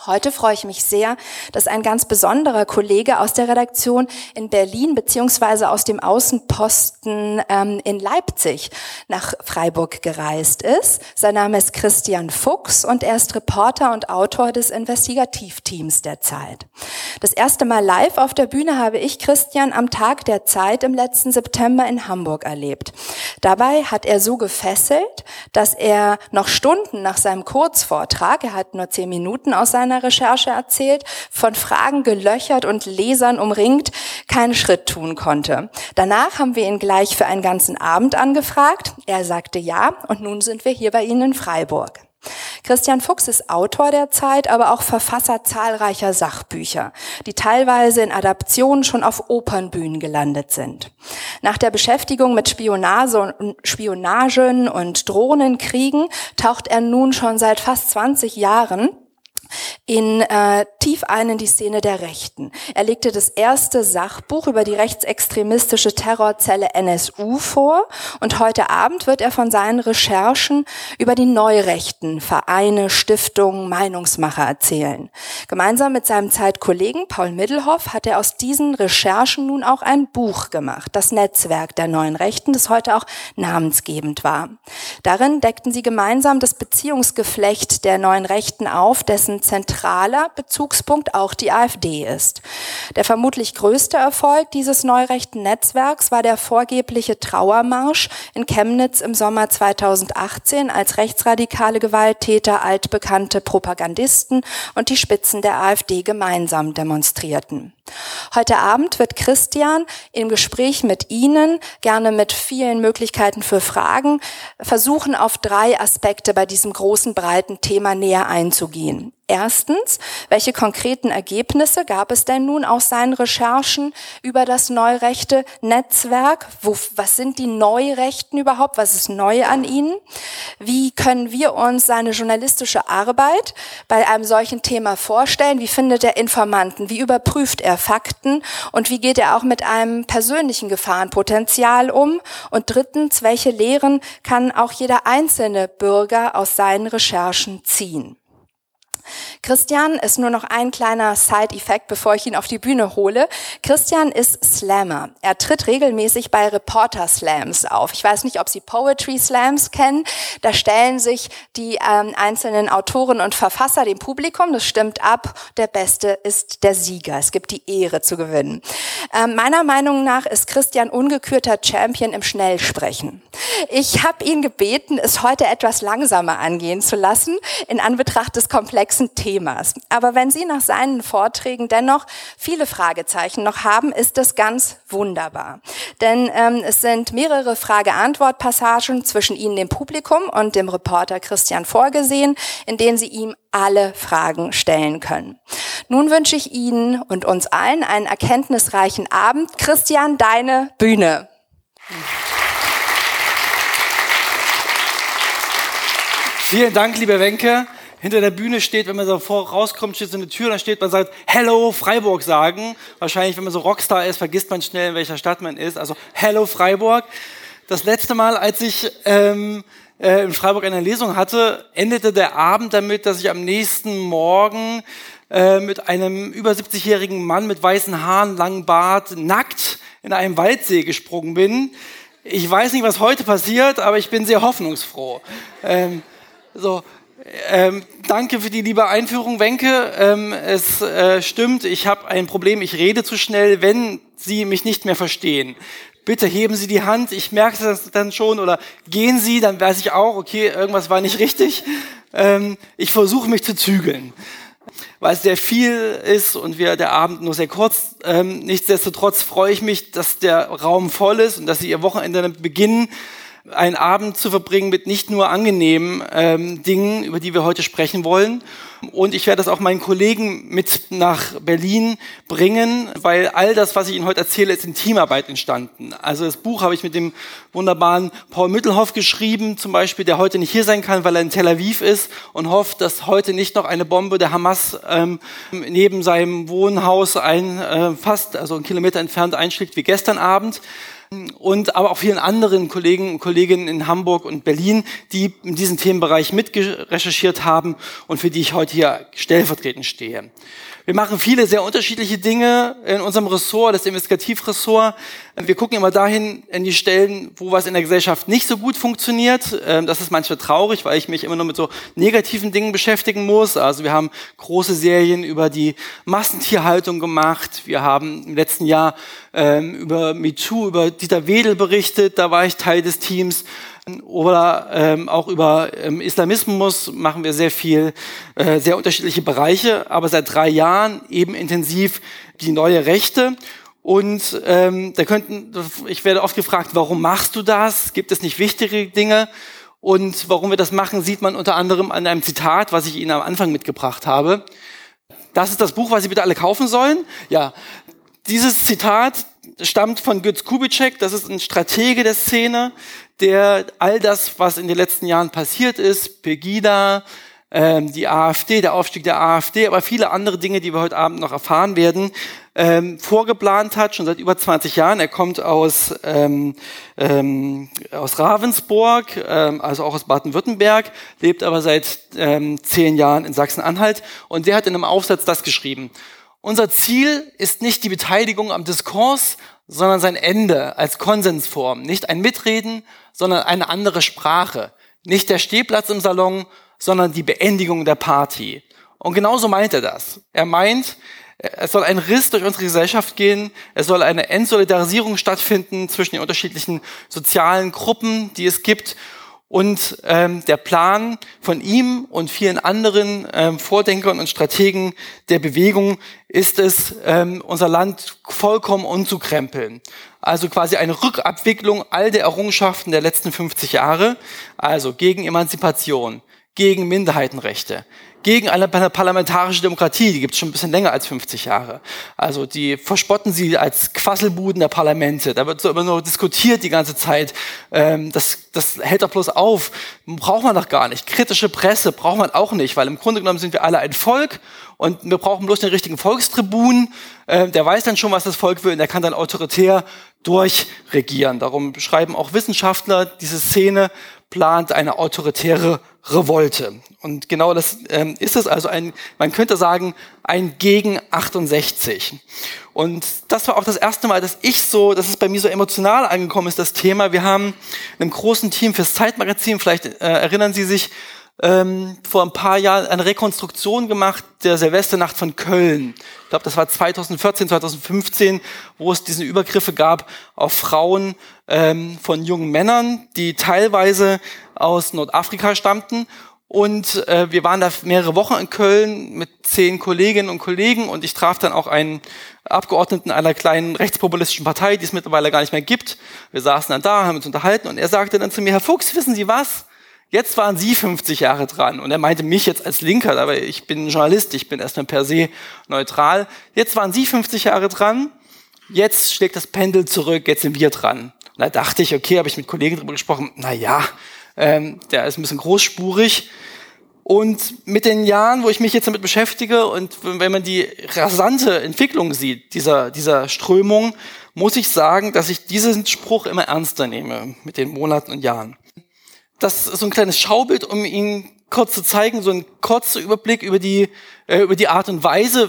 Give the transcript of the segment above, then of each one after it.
Heute freue ich mich sehr, dass ein ganz besonderer Kollege aus der Redaktion in Berlin beziehungsweise aus dem Außenposten in Leipzig nach Freiburg gereist ist. Sein Name ist Christian Fuchs und er ist Reporter und Autor des Investigativteams der Zeit. Das erste Mal live auf der Bühne habe ich Christian am Tag der Zeit im letzten September in Hamburg erlebt. Dabei hat er so gefesselt, dass er noch Stunden nach seinem Kurzvortrag, er hat nur 10 Minuten aus seiner Recherche erzählt, von Fragen gelöchert und Lesern umringt, keinen Schritt tun konnte. Danach haben wir ihn gleich für einen ganzen Abend angefragt. Er sagte ja und nun sind wir hier bei Ihnen in Freiburg. Christian Fuchs ist Autor der Zeit, aber auch Verfasser zahlreicher Sachbücher, die teilweise in Adaptionen schon auf Opernbühnen gelandet sind. Nach der Beschäftigung mit Spionagen und Drohnenkriegen taucht er nun schon seit fast 20 Jahren tief ein in die Szene der Rechten. Er legte das erste Sachbuch über die rechtsextremistische Terrorzelle NSU vor und heute Abend wird er von seinen Recherchen über die neurechten Vereine, Stiftungen, Meinungsmacher erzählen. Gemeinsam mit seinem Zeitkollegen Paul Middelhoff hat er aus diesen Recherchen nun auch ein Buch gemacht, das Netzwerk der neuen Rechten, das heute auch namensgebend war. Darin deckten sie gemeinsam das Beziehungsgeflecht der neuen Rechten auf, dessen zentraler Bezugspunkt auch die AfD ist. Der vermutlich größte Erfolg dieses neurechten Netzwerks war der vorgebliche Trauermarsch in Chemnitz im Sommer 2018, als rechtsradikale Gewalttäter, altbekannte Propagandisten und die Spitzen der AfD gemeinsam demonstrierten. Heute Abend wird Christian im Gespräch mit Ihnen, gerne mit vielen Möglichkeiten für Fragen, versuchen, auf 3 Aspekte bei diesem großen, breiten Thema näher einzugehen. Erstens, welche konkreten Ergebnisse gab es denn nun aus seinen Recherchen über das neurechte Netzwerk? Was sind die Neurechten überhaupt? Was ist neu an ihnen? Wie können wir uns seine journalistische Arbeit bei einem solchen Thema vorstellen? Wie findet er Informanten? Wie überprüft er Fakten? Und wie geht er auch mit einem persönlichen Gefahrenpotenzial um? Und drittens, welche Lehren kann auch jeder einzelne Bürger aus seinen Recherchen ziehen? Christian ist nur noch ein kleiner Side-Effekt, bevor ich ihn auf die Bühne hole. Christian ist Slammer. Er tritt regelmäßig bei Reporter-Slams auf. Ich weiß nicht, ob Sie Poetry-Slams kennen. Da stellen sich die einzelnen Autoren und Verfasser dem Publikum, das stimmt ab, der Beste ist der Sieger. Es gibt die Ehre zu gewinnen. Meiner Meinung nach ist Christian ungekürter Champion im Schnellsprechen. Ich habe ihn gebeten, es heute etwas langsamer angehen zu lassen, in Anbetracht des komplexen Themas. Aber wenn Sie nach seinen Vorträgen dennoch viele Fragezeichen noch haben, ist das ganz wunderbar. Denn es sind mehrere Frage-Antwort-Passagen zwischen Ihnen, dem Publikum, und dem Reporter Christian vorgesehen, in denen Sie ihm alle Fragen stellen können. Nun wünsche ich Ihnen und uns allen einen erkenntnisreichen Abend. Christian, deine Bühne. Vielen Dank, liebe Wenke. Hinter der Bühne steht, wenn man so rauskommt, steht so eine Tür, dann steht, man sagt, Hello Freiburg sagen. Wahrscheinlich, wenn man so Rockstar ist, vergisst man schnell, in welcher Stadt man ist. Also Hello Freiburg. Das letzte Mal, als ich in Freiburg eine Lesung hatte, endete der Abend damit, dass ich am nächsten Morgen mit einem über 70-jährigen Mann mit weißen Haaren, langem Bart, nackt in einem Waldsee gesprungen bin. Ich weiß nicht, was heute passiert, aber ich bin sehr hoffnungsfroh. Danke für die liebe Einführung, Wenke. Es stimmt, ich habe ein Problem, ich rede zu schnell, wenn Sie mich nicht mehr verstehen. Bitte heben Sie die Hand, ich merke das dann schon, oder gehen Sie, dann weiß ich auch, okay, irgendwas war nicht richtig. Ich versuche mich zu zügeln, weil es sehr viel ist und der Abend nur sehr kurz. Nichtsdestotrotz freue ich mich, dass der Raum voll ist und dass Sie Ihr Wochenende damit beginnen, einen Abend zu verbringen mit nicht nur angenehmen Dingen, über die wir heute sprechen wollen. Und ich werde das auch meinen Kollegen mit nach Berlin bringen, weil all das, was ich Ihnen heute erzähle, ist in Teamarbeit entstanden. Also das Buch habe ich mit dem wunderbaren Paul Middelhoff geschrieben, zum Beispiel, der heute nicht hier sein kann, weil er in Tel Aviv ist und hofft, dass heute nicht noch eine Bombe der Hamas neben seinem Wohnhaus fast, also einen Kilometer entfernt einschlägt wie gestern Abend. und aber auch vielen anderen Kollegen und Kolleginnen in Hamburg und Berlin, die in diesem Themenbereich mitrecherchiert haben und für die ich heute hier stellvertretend stehe. Wir machen viele sehr unterschiedliche Dinge in unserem Ressort, das Investigativressort. Wir gucken immer dahin in die Stellen, wo was in der Gesellschaft nicht so gut funktioniert. Das ist manchmal traurig, weil ich mich immer nur mit so negativen Dingen beschäftigen muss. Also wir haben große Serien über die Massentierhaltung gemacht. Wir haben im letzten Jahr über MeToo, über Dieter Wedel berichtet. Da war ich Teil des Teams. Oder auch über Islamismus machen wir sehr viel, sehr unterschiedliche Bereiche, aber seit 3 Jahren eben intensiv die neue Rechte. Und ich werde oft gefragt, warum machst du das? Gibt es nicht wichtige Dinge? Und warum wir das machen, sieht man unter anderem an einem Zitat, was ich Ihnen am Anfang mitgebracht habe. Das ist das Buch, was Sie bitte alle kaufen sollen. Ja, dieses Zitat stammt von Götz Kubitschek, das ist ein Stratege der Szene, der all das, was in den letzten Jahren passiert ist, Pegida, die AfD, der Aufstieg der AfD, aber viele andere Dinge, die wir heute Abend noch erfahren werden, vorgeplant hat, schon seit über 20 Jahren. Er kommt aus Ravensburg, also auch aus Baden-Württemberg, lebt aber seit 10 Jahren in Sachsen-Anhalt und der hat in einem Aufsatz das geschrieben. Unser Ziel ist nicht die Beteiligung am Diskurs, sondern sein Ende als Konsensform. Nicht ein Mitreden, sondern eine andere Sprache. Nicht der Stehplatz im Salon, sondern die Beendigung der Party. Und genauso meint er das. Er meint, es soll ein Riss durch unsere Gesellschaft gehen, es soll eine Entsolidarisierung stattfinden zwischen den unterschiedlichen sozialen Gruppen, die es gibt. Und der Plan von ihm und vielen anderen Vordenkern und Strategen der Bewegung ist es, unser Land vollkommen umzukrempeln. Also quasi eine Rückabwicklung all der Errungenschaften der letzten 50 Jahre, also gegen Emanzipation, gegen Minderheitenrechte, gegen eine parlamentarische Demokratie, die gibt es schon ein bisschen länger als 50 Jahre. Also die verspotten sie als Quasselbuden der Parlamente. Da wird so immer nur diskutiert die ganze Zeit. Das hält doch bloß auf. Braucht man doch gar nicht. Kritische Presse braucht man auch nicht, weil im Grunde genommen sind wir alle ein Volk und wir brauchen bloß den richtigen Volkstribun. Der weiß dann schon, was das Volk will und der kann dann autoritär durchregieren. Darum beschreiben auch Wissenschaftler, diese Szene plant eine autoritäre Revolte. Und genau das ist es, also man könnte sagen, ein gegen 68. Und das war auch das erste Mal, dass es bei mir so emotional angekommen ist, das Thema. Wir haben in einem großen Team fürs Zeitmagazin, vielleicht erinnern Sie sich, vor ein paar Jahren eine Rekonstruktion gemacht der Silvesternacht von Köln. Ich glaube, das war 2014, 2015, wo es diese Übergriffe gab auf Frauen von jungen Männern, die teilweise aus Nordafrika stammten. Und wir waren da mehrere Wochen in Köln mit 10 Kolleginnen und Kollegen und ich traf dann auch einen Abgeordneten einer kleinen rechtspopulistischen Partei, die es mittlerweile gar nicht mehr gibt. Wir saßen dann da, haben uns unterhalten und er sagte dann zu mir, Herr Fuchs, wissen Sie was? Jetzt waren Sie 50 Jahre dran. Und er meinte mich jetzt als Linker, aber ich bin Journalist, ich bin erstmal per se neutral. Jetzt waren Sie 50 Jahre dran, jetzt schlägt das Pendel zurück, jetzt sind wir dran. Und da dachte ich, okay, habe ich mit Kollegen drüber gesprochen, der ist ein bisschen großspurig. Und mit den Jahren, wo ich mich jetzt damit beschäftige und wenn man die rasante Entwicklung sieht, dieser Strömung, muss ich sagen, dass ich diesen Spruch immer ernster nehme mit den Monaten und Jahren. Das ist so ein kleines Schaubild, um Ihnen kurz zu zeigen, so ein kurzer Überblick über die Art und Weise,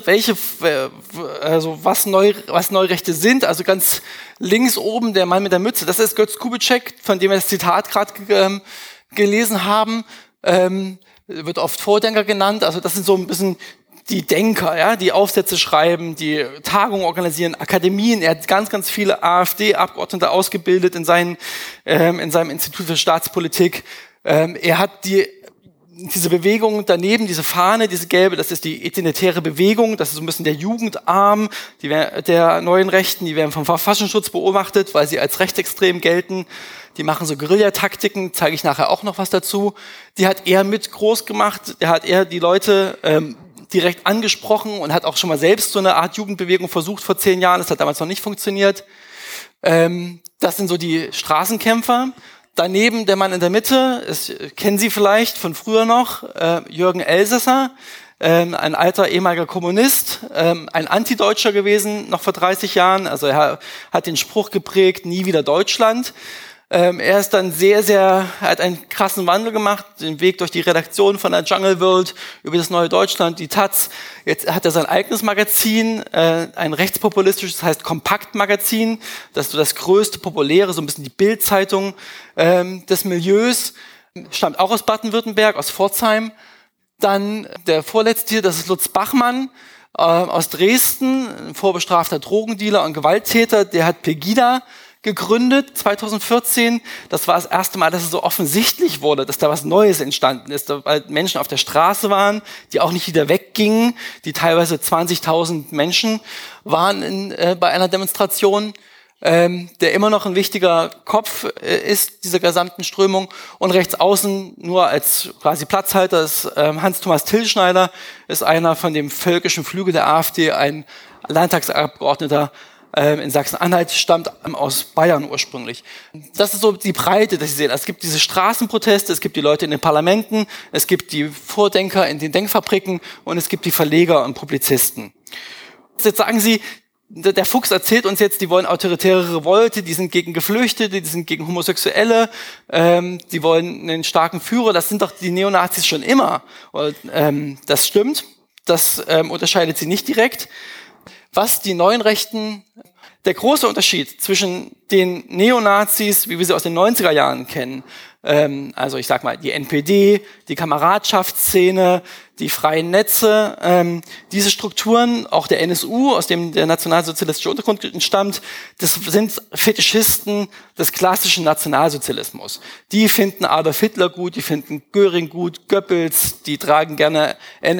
was Neurechte sind. Also ganz links oben der Mann mit der Mütze, das ist Götz Kubitschek, von dem wir das Zitat gerade gelesen haben. Wird oft Vordenker genannt. Also das sind so ein bisschen die Denker, ja, die Aufsätze schreiben, die Tagungen organisieren, Akademien. Er hat ganz, ganz viele AfD-Abgeordnete ausgebildet in seinem Institut für Staatspolitik. Er hat diese Bewegung daneben, diese Fahne, diese gelbe, das ist die identitäre Bewegung, das ist so ein bisschen der Jugendarm der neuen Rechten, die werden vom Verfassungsschutz beobachtet, weil sie als rechtsextrem gelten. Die machen so Guerillataktiken, zeige ich nachher auch noch was dazu. Die hat er mit groß gemacht, der hat er die Leute direkt angesprochen und hat auch schon mal selbst so eine Art Jugendbewegung versucht vor 10 Jahren, das hat damals noch nicht funktioniert. Das sind so die Straßenkämpfer. Daneben der Mann in der Mitte, kennen Sie vielleicht von früher noch, Jürgen Elsässer, ein alter ehemaliger Kommunist, ein Antideutscher gewesen, noch vor 30 Jahren. Also er hat den Spruch geprägt, nie wieder Deutschland. Er ist dann hat einen krassen Wandel gemacht, den Weg durch die Redaktion von der Jungle World über das neue Deutschland, die Taz. Jetzt hat er sein eigenes Magazin, ein rechtspopulistisches, das heißt Kompaktmagazin. Das ist so das größte, populäre, so ein bisschen die Bild-Zeitung des Milieus. Stammt auch aus Baden-Württemberg, aus Pforzheim. Dann der vorletzte hier, das ist Lutz Bachmann aus Dresden, ein vorbestrafter Drogendealer und Gewalttäter. Der hat Pegida gegründet, 2014. Das war das erste Mal, dass es so offensichtlich wurde, dass da was Neues entstanden ist, weil Menschen auf der Straße waren, die auch nicht wieder weggingen, die teilweise 20.000 Menschen waren bei einer Demonstration, der immer noch ein wichtiger Kopf ist, dieser gesamten Strömung. Und rechts außen, nur als quasi Platzhalter, ist Hans-Thomas Tillschneider, ist einer von dem völkischen Flügel der AfD, ein Landtagsabgeordneter in Sachsen-Anhalt, stammt aus Bayern ursprünglich. Das ist so die Breite, dass Sie sehen. Es gibt diese Straßenproteste, es gibt die Leute in den Parlamenten, es gibt die Vordenker in den Denkfabriken und es gibt die Verleger und Publizisten. Jetzt sagen Sie, der Fuchs erzählt uns jetzt, die wollen autoritäre Revolte, die sind gegen Geflüchtete, die sind gegen Homosexuelle, die wollen einen starken Führer, das sind doch die Neonazis schon immer. Und, das stimmt, das unterscheidet sie nicht direkt. Was die neuen Rechten, der große Unterschied zwischen den Neonazis, wie wir sie aus den 90er Jahren kennen, also ich sag mal die NPD, die Kameradschaftsszene, die freien Netze, diese Strukturen, auch der NSU, aus dem der nationalsozialistische Untergrund entstammt, das sind Fetischisten des klassischen Nationalsozialismus. Die finden Adolf Hitler gut, die finden Göring gut, Goebbels, die tragen gerne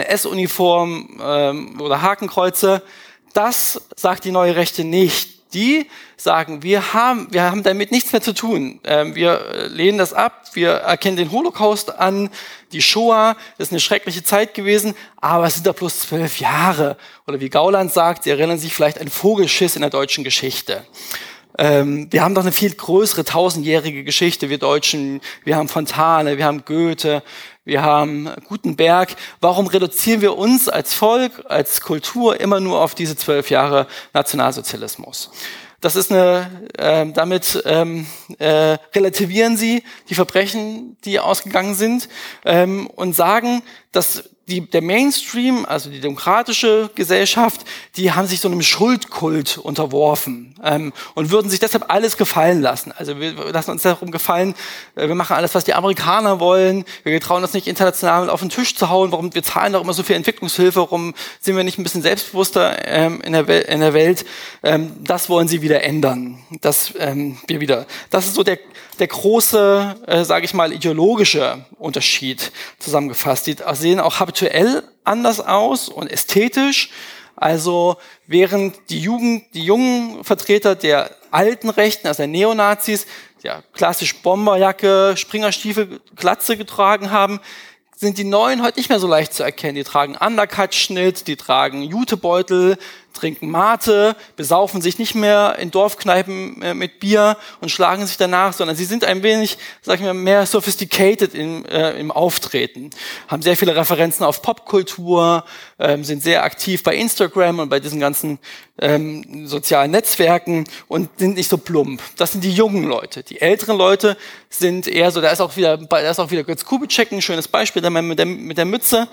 NS-Uniform oder Hakenkreuze. Das sagt die neue Rechte nicht. Die sagen, wir haben damit nichts mehr zu tun. Wir lehnen das ab, wir erkennen den Holocaust an, die Shoah, das ist eine schreckliche Zeit gewesen, aber es sind doch bloß 12 Jahre. Oder wie Gauland sagt, sie erinnern sich vielleicht an Vogelschiss in der deutschen Geschichte. Wir haben doch eine viel größere 1000-jährige Geschichte, wir Deutschen. Wir haben Fontane, wir haben Goethe, wir haben Gutenberg. Warum reduzieren wir uns als Volk, als Kultur immer nur auf diese 12 Jahre Nationalsozialismus? Das ist damit relativieren sie die Verbrechen, die ausgegangen sind, und sagen, dass der Mainstream, also die demokratische Gesellschaft, die haben sich so einem Schuldkult unterworfen und würden sich deshalb alles gefallen lassen. Also wir lassen uns darum gefallen, wir machen alles, was die Amerikaner wollen, wir trauen uns nicht international auf den Tisch zu hauen, warum wir zahlen doch immer so viel Entwicklungshilfe, warum sind wir nicht ein bisschen selbstbewusster in der Welt? Das wollen sie wieder ändern. Das ist so der große, sage ich mal, ideologische Unterschied zusammengefasst. Die sehen auch habituell anders aus und ästhetisch. Also während die jungen Vertreter der alten Rechten, also der Neonazis, ja klassisch Bomberjacke, Springerstiefel, Glatze getragen haben, sind die Neuen heute nicht mehr so leicht zu erkennen. Die tragen Undercut-Schnitt, die tragen Jutebeutel, trinken Mate, besaufen sich nicht mehr in Dorfkneipen mit Bier und schlagen sich danach, sondern sie sind ein wenig, sag ich mal, mehr sophisticated im Auftreten, haben sehr viele Referenzen auf Popkultur, sind sehr aktiv bei Instagram und bei diesen ganzen sozialen Netzwerken und sind nicht so plump. Das sind die jungen Leute. Die älteren Leute sind eher so, da ist auch wieder Götz Kubitschek, ein schönes Beispiel, der Mann mit der Mütze,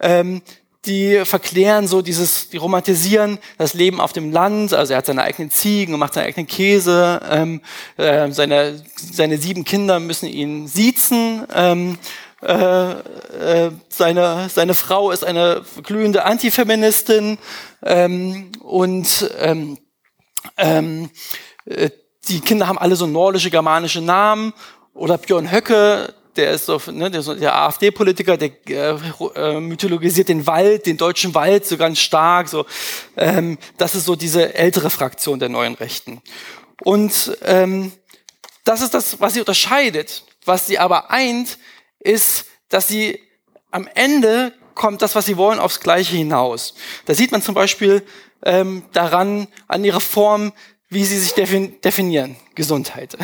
die verklären so die romantisieren das Leben auf dem Land, also er hat seine eigenen Ziegen und macht seinen eigenen Käse, seine 7 Kinder müssen ihn siezen, seine Frau ist eine glühende Antifeministin, und die Kinder haben alle so nordische, germanische Namen, oder Björn Höcke, der ist so, der AfD-Politiker, der mythologisiert den Wald, den deutschen Wald so ganz stark. So, das ist so diese ältere Fraktion der neuen Rechten. Und das ist das, was sie unterscheidet. Was sie aber eint, ist, dass sie am Ende kommt das, was sie wollen, aufs Gleiche hinaus. Da sieht man zum Beispiel daran, an ihrer Form, wie sie sich definieren. Gesundheit.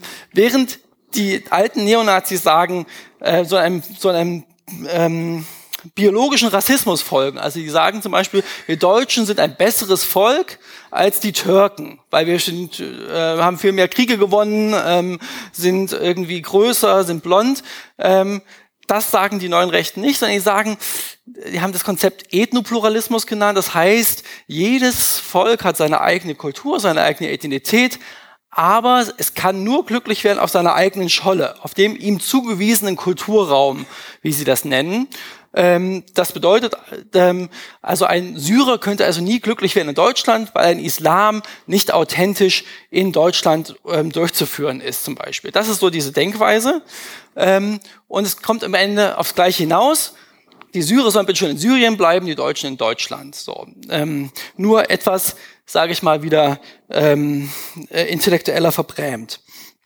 Während die alten Neonazis sagen, so einem biologischen Rassismus folgen. Also die sagen zum Beispiel, wir Deutschen sind ein besseres Volk als die Türken, weil wir haben viel mehr Kriege gewonnen, sind irgendwie größer, sind blond. Das sagen die neuen Rechten nicht, sondern die sagen, die haben das Konzept Ethnopluralismus genannt. Das heißt, jedes Volk hat seine eigene Kultur, seine eigene Identität, aber es kann nur glücklich werden auf seiner eigenen Scholle, auf dem ihm zugewiesenen Kulturraum, wie sie das nennen. Das bedeutet, also ein Syrer könnte also nie glücklich werden in Deutschland, weil ein Islam nicht authentisch in Deutschland durchzuführen ist, zum Beispiel. Das ist so diese Denkweise. Und es kommt am Ende aufs Gleiche hinaus. Die Syrer sollen bitte schön in Syrien bleiben, die Deutschen in Deutschland. So, nur etwas, sage ich mal, wieder intellektueller verbrämt.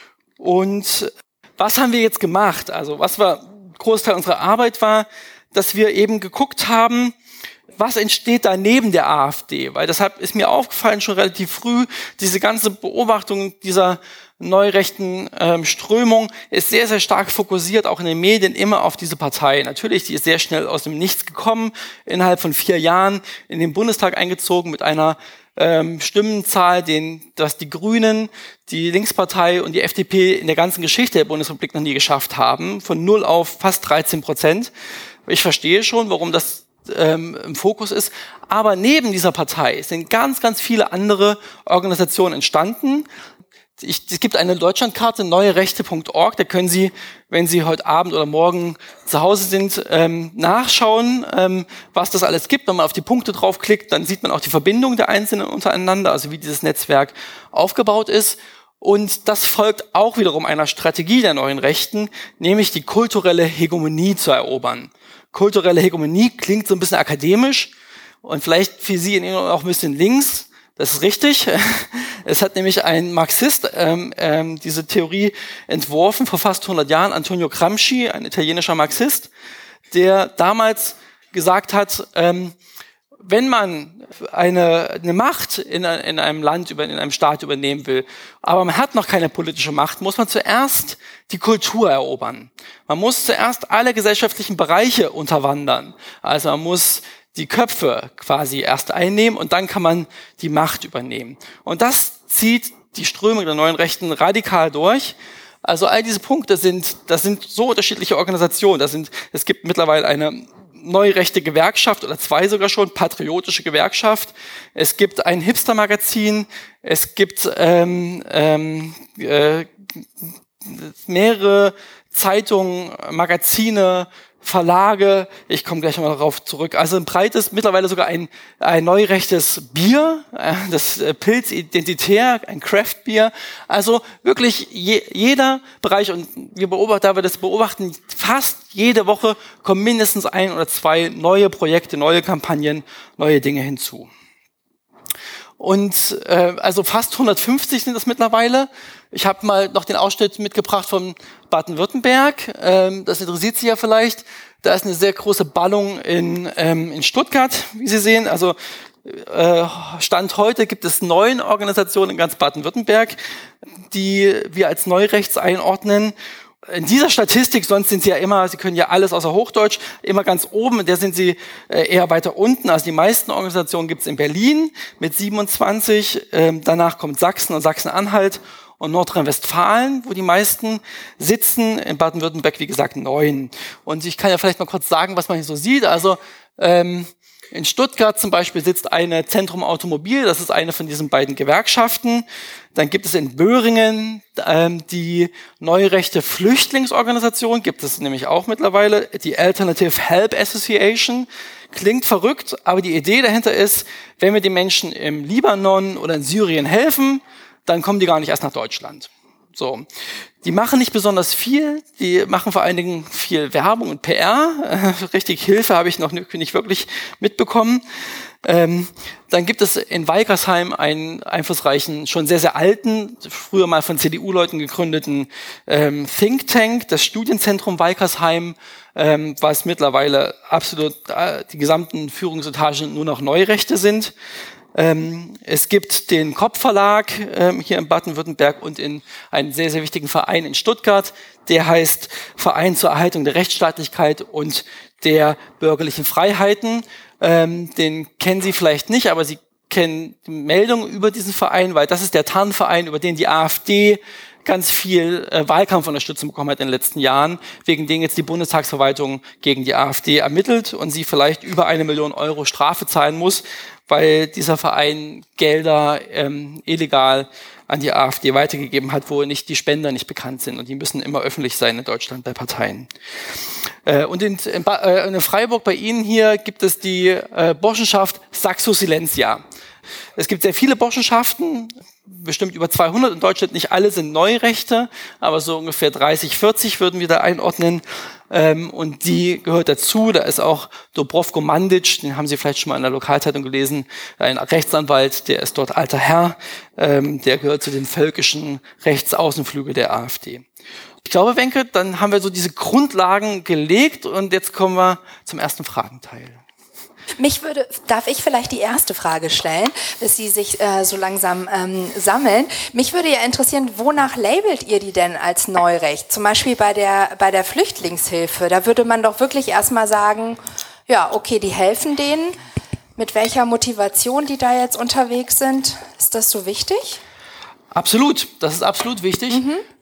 Und was haben wir jetzt gemacht? Also was war Großteil unserer Arbeit war, dass wir eben geguckt haben, was entsteht da neben der AfD? Weil deshalb ist mir aufgefallen, schon relativ früh, diese ganze Beobachtung dieser neurechten Strömung ist sehr, sehr stark fokussiert, auch in den Medien, immer auf diese Partei. Natürlich, die ist sehr schnell aus dem Nichts gekommen, innerhalb von 4 Jahren in den Bundestag eingezogen mit einer Stimmenzahl, dass die Grünen, die Linkspartei und die FDP in der ganzen Geschichte der Bundesrepublik noch nie geschafft haben, von 0 auf fast 13%. Ich verstehe schon, warum das im Fokus ist. Aber neben dieser Partei sind ganz, ganz viele andere Organisationen entstanden. Es gibt eine Deutschlandkarte, neuerechte.org, da können Sie, wenn Sie heute Abend oder morgen zu Hause sind, nachschauen, was das alles gibt. Wenn man auf die Punkte draufklickt, dann sieht man auch die Verbindung der Einzelnen untereinander, also wie dieses Netzwerk aufgebaut ist. Und das folgt auch wiederum einer Strategie der neuen Rechten, nämlich die kulturelle Hegemonie zu erobern. Kulturelle Hegemonie klingt so ein bisschen akademisch und vielleicht für Sie in Ihnen auch ein bisschen links. Das ist richtig. Es hat nämlich ein Marxist diese Theorie entworfen vor fast 100 Jahren, Antonio Gramsci, ein italienischer Marxist, der damals gesagt hat, wenn man eine Macht in einem Land, in einem Staat übernehmen will, aber man hat noch keine politische Macht, muss man zuerst die Kultur erobern. Man muss zuerst alle gesellschaftlichen Bereiche unterwandern. Also man muss die Köpfe quasi erst einnehmen und dann kann man die Macht übernehmen. Und das zieht die Strömung der neuen Rechten radikal durch. Also all diese Punkte das sind so unterschiedliche Organisationen. Es gibt mittlerweile eine neurechte Gewerkschaft oder 2 sogar schon, patriotische Gewerkschaft. Es gibt ein Hipster-Magazin. Es gibt mehrere Zeitungen, Magazine, Verlage, ich komme gleich mal darauf zurück. Also ein breites, mittlerweile sogar ein neurechtes Bier, das Pils Identitär, ein Craft-Bier. Also wirklich jeder Bereich, und da wir das beobachten, fast jede Woche kommen mindestens 1 oder 2 neue Projekte, neue Kampagnen, neue Dinge hinzu. Und also fast 150 sind das mittlerweile. Ich habe mal noch den Ausschnitt mitgebracht von Baden-Württemberg. Das interessiert Sie ja vielleicht. Da ist eine sehr große Ballung in Stuttgart, wie Sie sehen. Also Stand heute gibt es 9 Organisationen in ganz Baden-Württemberg, die wir als neurechts einordnen. In dieser Statistik, sonst sind Sie ja immer, Sie können ja alles außer Hochdeutsch, immer ganz oben, in der sind Sie eher weiter unten. Also die meisten Organisationen gibt es in Berlin mit 27, danach kommt Sachsen und Sachsen-Anhalt und Nordrhein-Westfalen, wo die meisten sitzen, in Baden-Württemberg, wie gesagt, 9. Und ich kann ja vielleicht mal kurz sagen, was man hier so sieht. Also in Stuttgart zum Beispiel sitzt eine Zentrum Automobil, das ist eine von diesen beiden Gewerkschaften. Dann gibt es in Böhringen die neurechte Flüchtlingsorganisation, gibt es nämlich auch mittlerweile, die Alternative Help Association. Klingt verrückt, aber die Idee dahinter ist, wenn wir den Menschen im Libanon oder in Syrien helfen, dann kommen die gar nicht erst nach Deutschland. So, die machen nicht besonders viel, die machen vor allen Dingen viel Werbung und PR. Richtig Hilfe habe ich noch nicht wirklich mitbekommen. Dann gibt es in Weikersheim einen einflussreichen, schon sehr, sehr alten, früher mal von CDU-Leuten gegründeten Think Tank, das Studienzentrum Weikersheim, was mittlerweile absolut die gesamten Führungsetagen nur noch Neurechte sind. Es gibt den Kopp-Verlag hier in Baden-Württemberg und in einen sehr, sehr wichtigen Verein in Stuttgart, der heißt Verein zur Erhaltung der Rechtsstaatlichkeit und der bürgerlichen Freiheiten. Den kennen Sie vielleicht nicht, aber Sie kennen die Meldung über diesen Verein, weil das ist der Tarnverein, über den die AfD ganz viel Wahlkampfunterstützung bekommen hat in den letzten Jahren, wegen denen jetzt die Bundestagsverwaltung gegen die AfD ermittelt und sie vielleicht über 1 Million Euro Strafe zahlen muss, weil dieser Verein Gelder illegal an die AfD weitergegeben hat, wo nicht die Spender nicht bekannt sind. Und die müssen immer öffentlich sein in Deutschland bei Parteien. Und in Freiburg bei Ihnen hier gibt es die Burschenschaft Saxo Silentia. Es gibt sehr viele Burschenschaften, bestimmt über 200 in Deutschland. Nicht alle sind Neurechte, aber so ungefähr 30, 40 würden wir da einordnen. Und die gehört dazu. Da ist auch Dubrovko Mandic, den haben Sie vielleicht schon mal in der Lokalzeitung gelesen, ein Rechtsanwalt, der ist dort alter Herr. Der gehört zu den völkischen Rechtsaußenflügel der AfD. Ich glaube, Wenke, dann haben wir so diese Grundlagen gelegt und jetzt kommen wir zum ersten Fragenteil. Darf ich vielleicht die erste Frage stellen, bis Sie sich so langsam sammeln? Mich würde ja interessieren, wonach labelt ihr die denn als Neurecht? Zum Beispiel bei der Flüchtlingshilfe. Da würde man doch wirklich erstmal sagen, ja, okay, die helfen denen. Mit welcher Motivation die da jetzt unterwegs sind? Ist das so wichtig? Absolut, das ist absolut wichtig.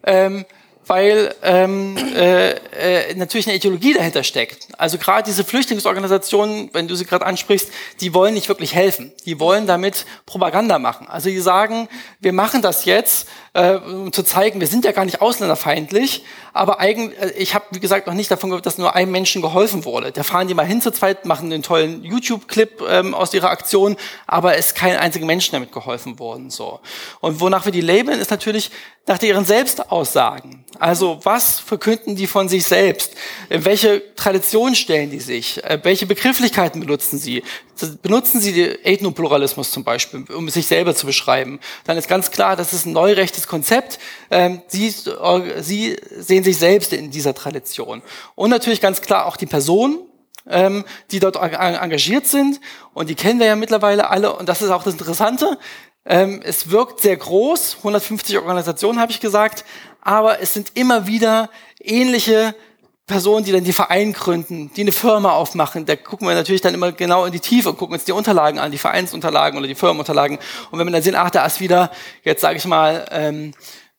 Weil natürlich eine Ideologie dahinter steckt. Also gerade diese Flüchtlingsorganisationen, wenn du sie gerade ansprichst, die wollen nicht wirklich helfen. Die wollen damit Propaganda machen. Also die sagen, wir machen das jetzt, um zu zeigen, wir sind ja gar nicht ausländerfeindlich, aber eigentlich, ich habe, wie gesagt, noch nicht davon gehört, dass nur einem Menschen geholfen wurde. Da fahren die mal hin zu zweit, machen einen tollen YouTube-Clip aus ihrer Aktion, aber es ist kein einziger Menschen damit geholfen worden. So. Und wonach wir die labeln, ist natürlich nach deren Selbstaussagen. Also was verkünden die von sich selbst? Welche Tradition stellen die sich? Welche Begrifflichkeiten benutzen sie? Benutzen sie den Ethnopluralismus zum Beispiel, um sich selber zu beschreiben? Dann ist ganz klar, das ist ein neurechtes Konzept. Sie sehen sich selbst in dieser Tradition. Und natürlich ganz klar auch die Personen, die dort engagiert sind. Und die kennen wir ja mittlerweile alle. Und das ist auch das Interessante. Es wirkt sehr groß, 150 Organisationen habe ich gesagt, aber es sind immer wieder ähnliche Personen, die dann die Verein gründen, die eine Firma aufmachen. Da gucken wir natürlich dann immer genau in die Tiefe und gucken uns die Unterlagen an, die Vereinsunterlagen oder die Firmenunterlagen. Und wenn wir dann sehen, ach, da ist wieder, jetzt sage ich mal,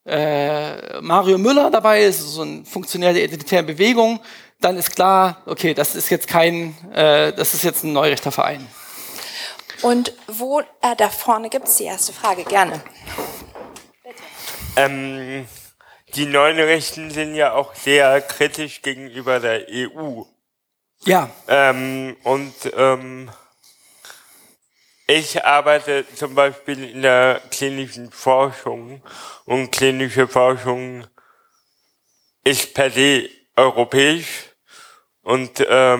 Mario Müller dabei, ist so ein Funktionär der identitären Bewegung, dann ist klar, okay, das ist jetzt das ist jetzt ein neurechter Verein. Und da vorne gibt es die erste Frage, gerne. Bitte. Die Neurechten sind ja auch sehr kritisch gegenüber der EU. Ja. Ich arbeite zum Beispiel in der klinischen Forschung und klinische Forschung ist per se europäisch und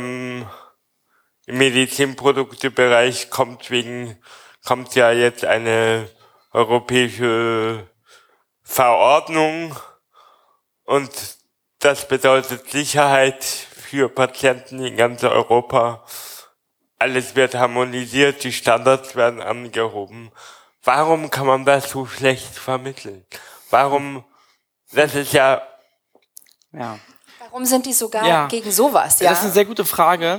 im Medizinproduktebereich kommt ja jetzt eine europäische Verordnung und das bedeutet Sicherheit für Patienten in ganz Europa. Alles wird harmonisiert, die Standards werden angehoben. Warum kann man das so schlecht vermitteln? Das ist ja. Warum sind die sogar gegen sowas? Ja? Das ist eine sehr gute Frage.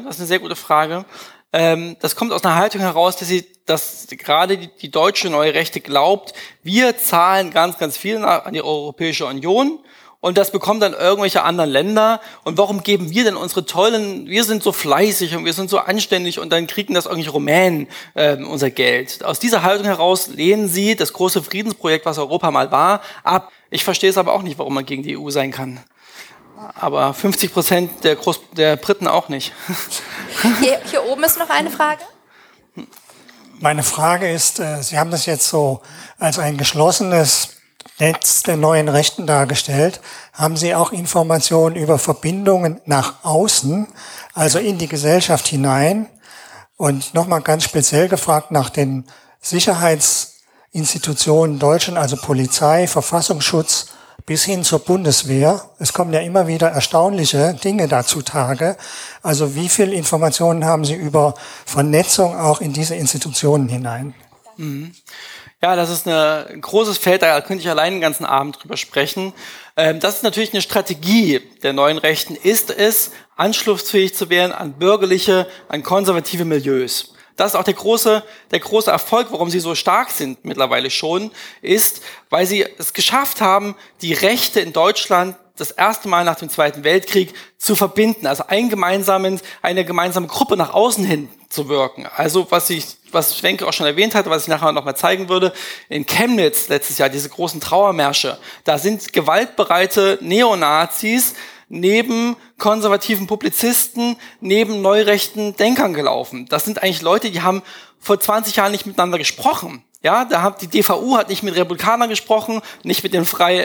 Das kommt aus einer Haltung heraus, dass gerade die deutsche Neue Rechte glaubt, wir zahlen ganz, ganz viel an die Europäische Union und das bekommen dann irgendwelche anderen Länder. Und warum geben wir denn wir sind so fleißig und wir sind so anständig und dann kriegen das irgendwelche Rumänen unser Geld. Aus dieser Haltung heraus lehnen sie das große Friedensprojekt, was Europa mal war, ab. Ich verstehe es aber auch nicht, warum man gegen die EU sein kann. Aber 50% der Briten auch nicht. Hier oben ist noch eine Frage. Meine Frage ist, Sie haben das jetzt so als ein geschlossenes Netz der neuen Rechten dargestellt. Haben Sie auch Informationen über Verbindungen nach außen, also in die Gesellschaft hinein? Und nochmal ganz speziell gefragt nach den Sicherheitsinstitutionen Deutschland, also Polizei, Verfassungsschutz, bis hin zur Bundeswehr. Es kommen ja immer wieder erstaunliche Dinge dazu Tage. Also wie viel Informationen haben Sie über Vernetzung auch in diese Institutionen hinein? Ja, das ist ein großes Feld, da könnte ich allein den ganzen Abend drüber sprechen. Das ist natürlich eine Strategie der neuen Rechten, ist es, anschlussfähig zu werden an bürgerliche, an konservative Milieus. Das ist auch der große Erfolg, warum sie so stark sind mittlerweile schon, ist, weil sie es geschafft haben, die Rechte in Deutschland das erste Mal nach dem Zweiten Weltkrieg zu verbinden, also eine gemeinsame Gruppe nach außen hin zu wirken. Also was Wenke auch schon erwähnt hatte, was ich nachher noch mal zeigen würde, in Chemnitz letztes Jahr, diese großen Trauermärsche, da sind gewaltbereite Neonazis neben konservativen Publizisten, neben neurechten Denkern gelaufen. Das sind eigentlich Leute, die haben vor 20 Jahren nicht miteinander gesprochen. Ja, die DVU hat nicht mit Republikanern gesprochen, nicht mit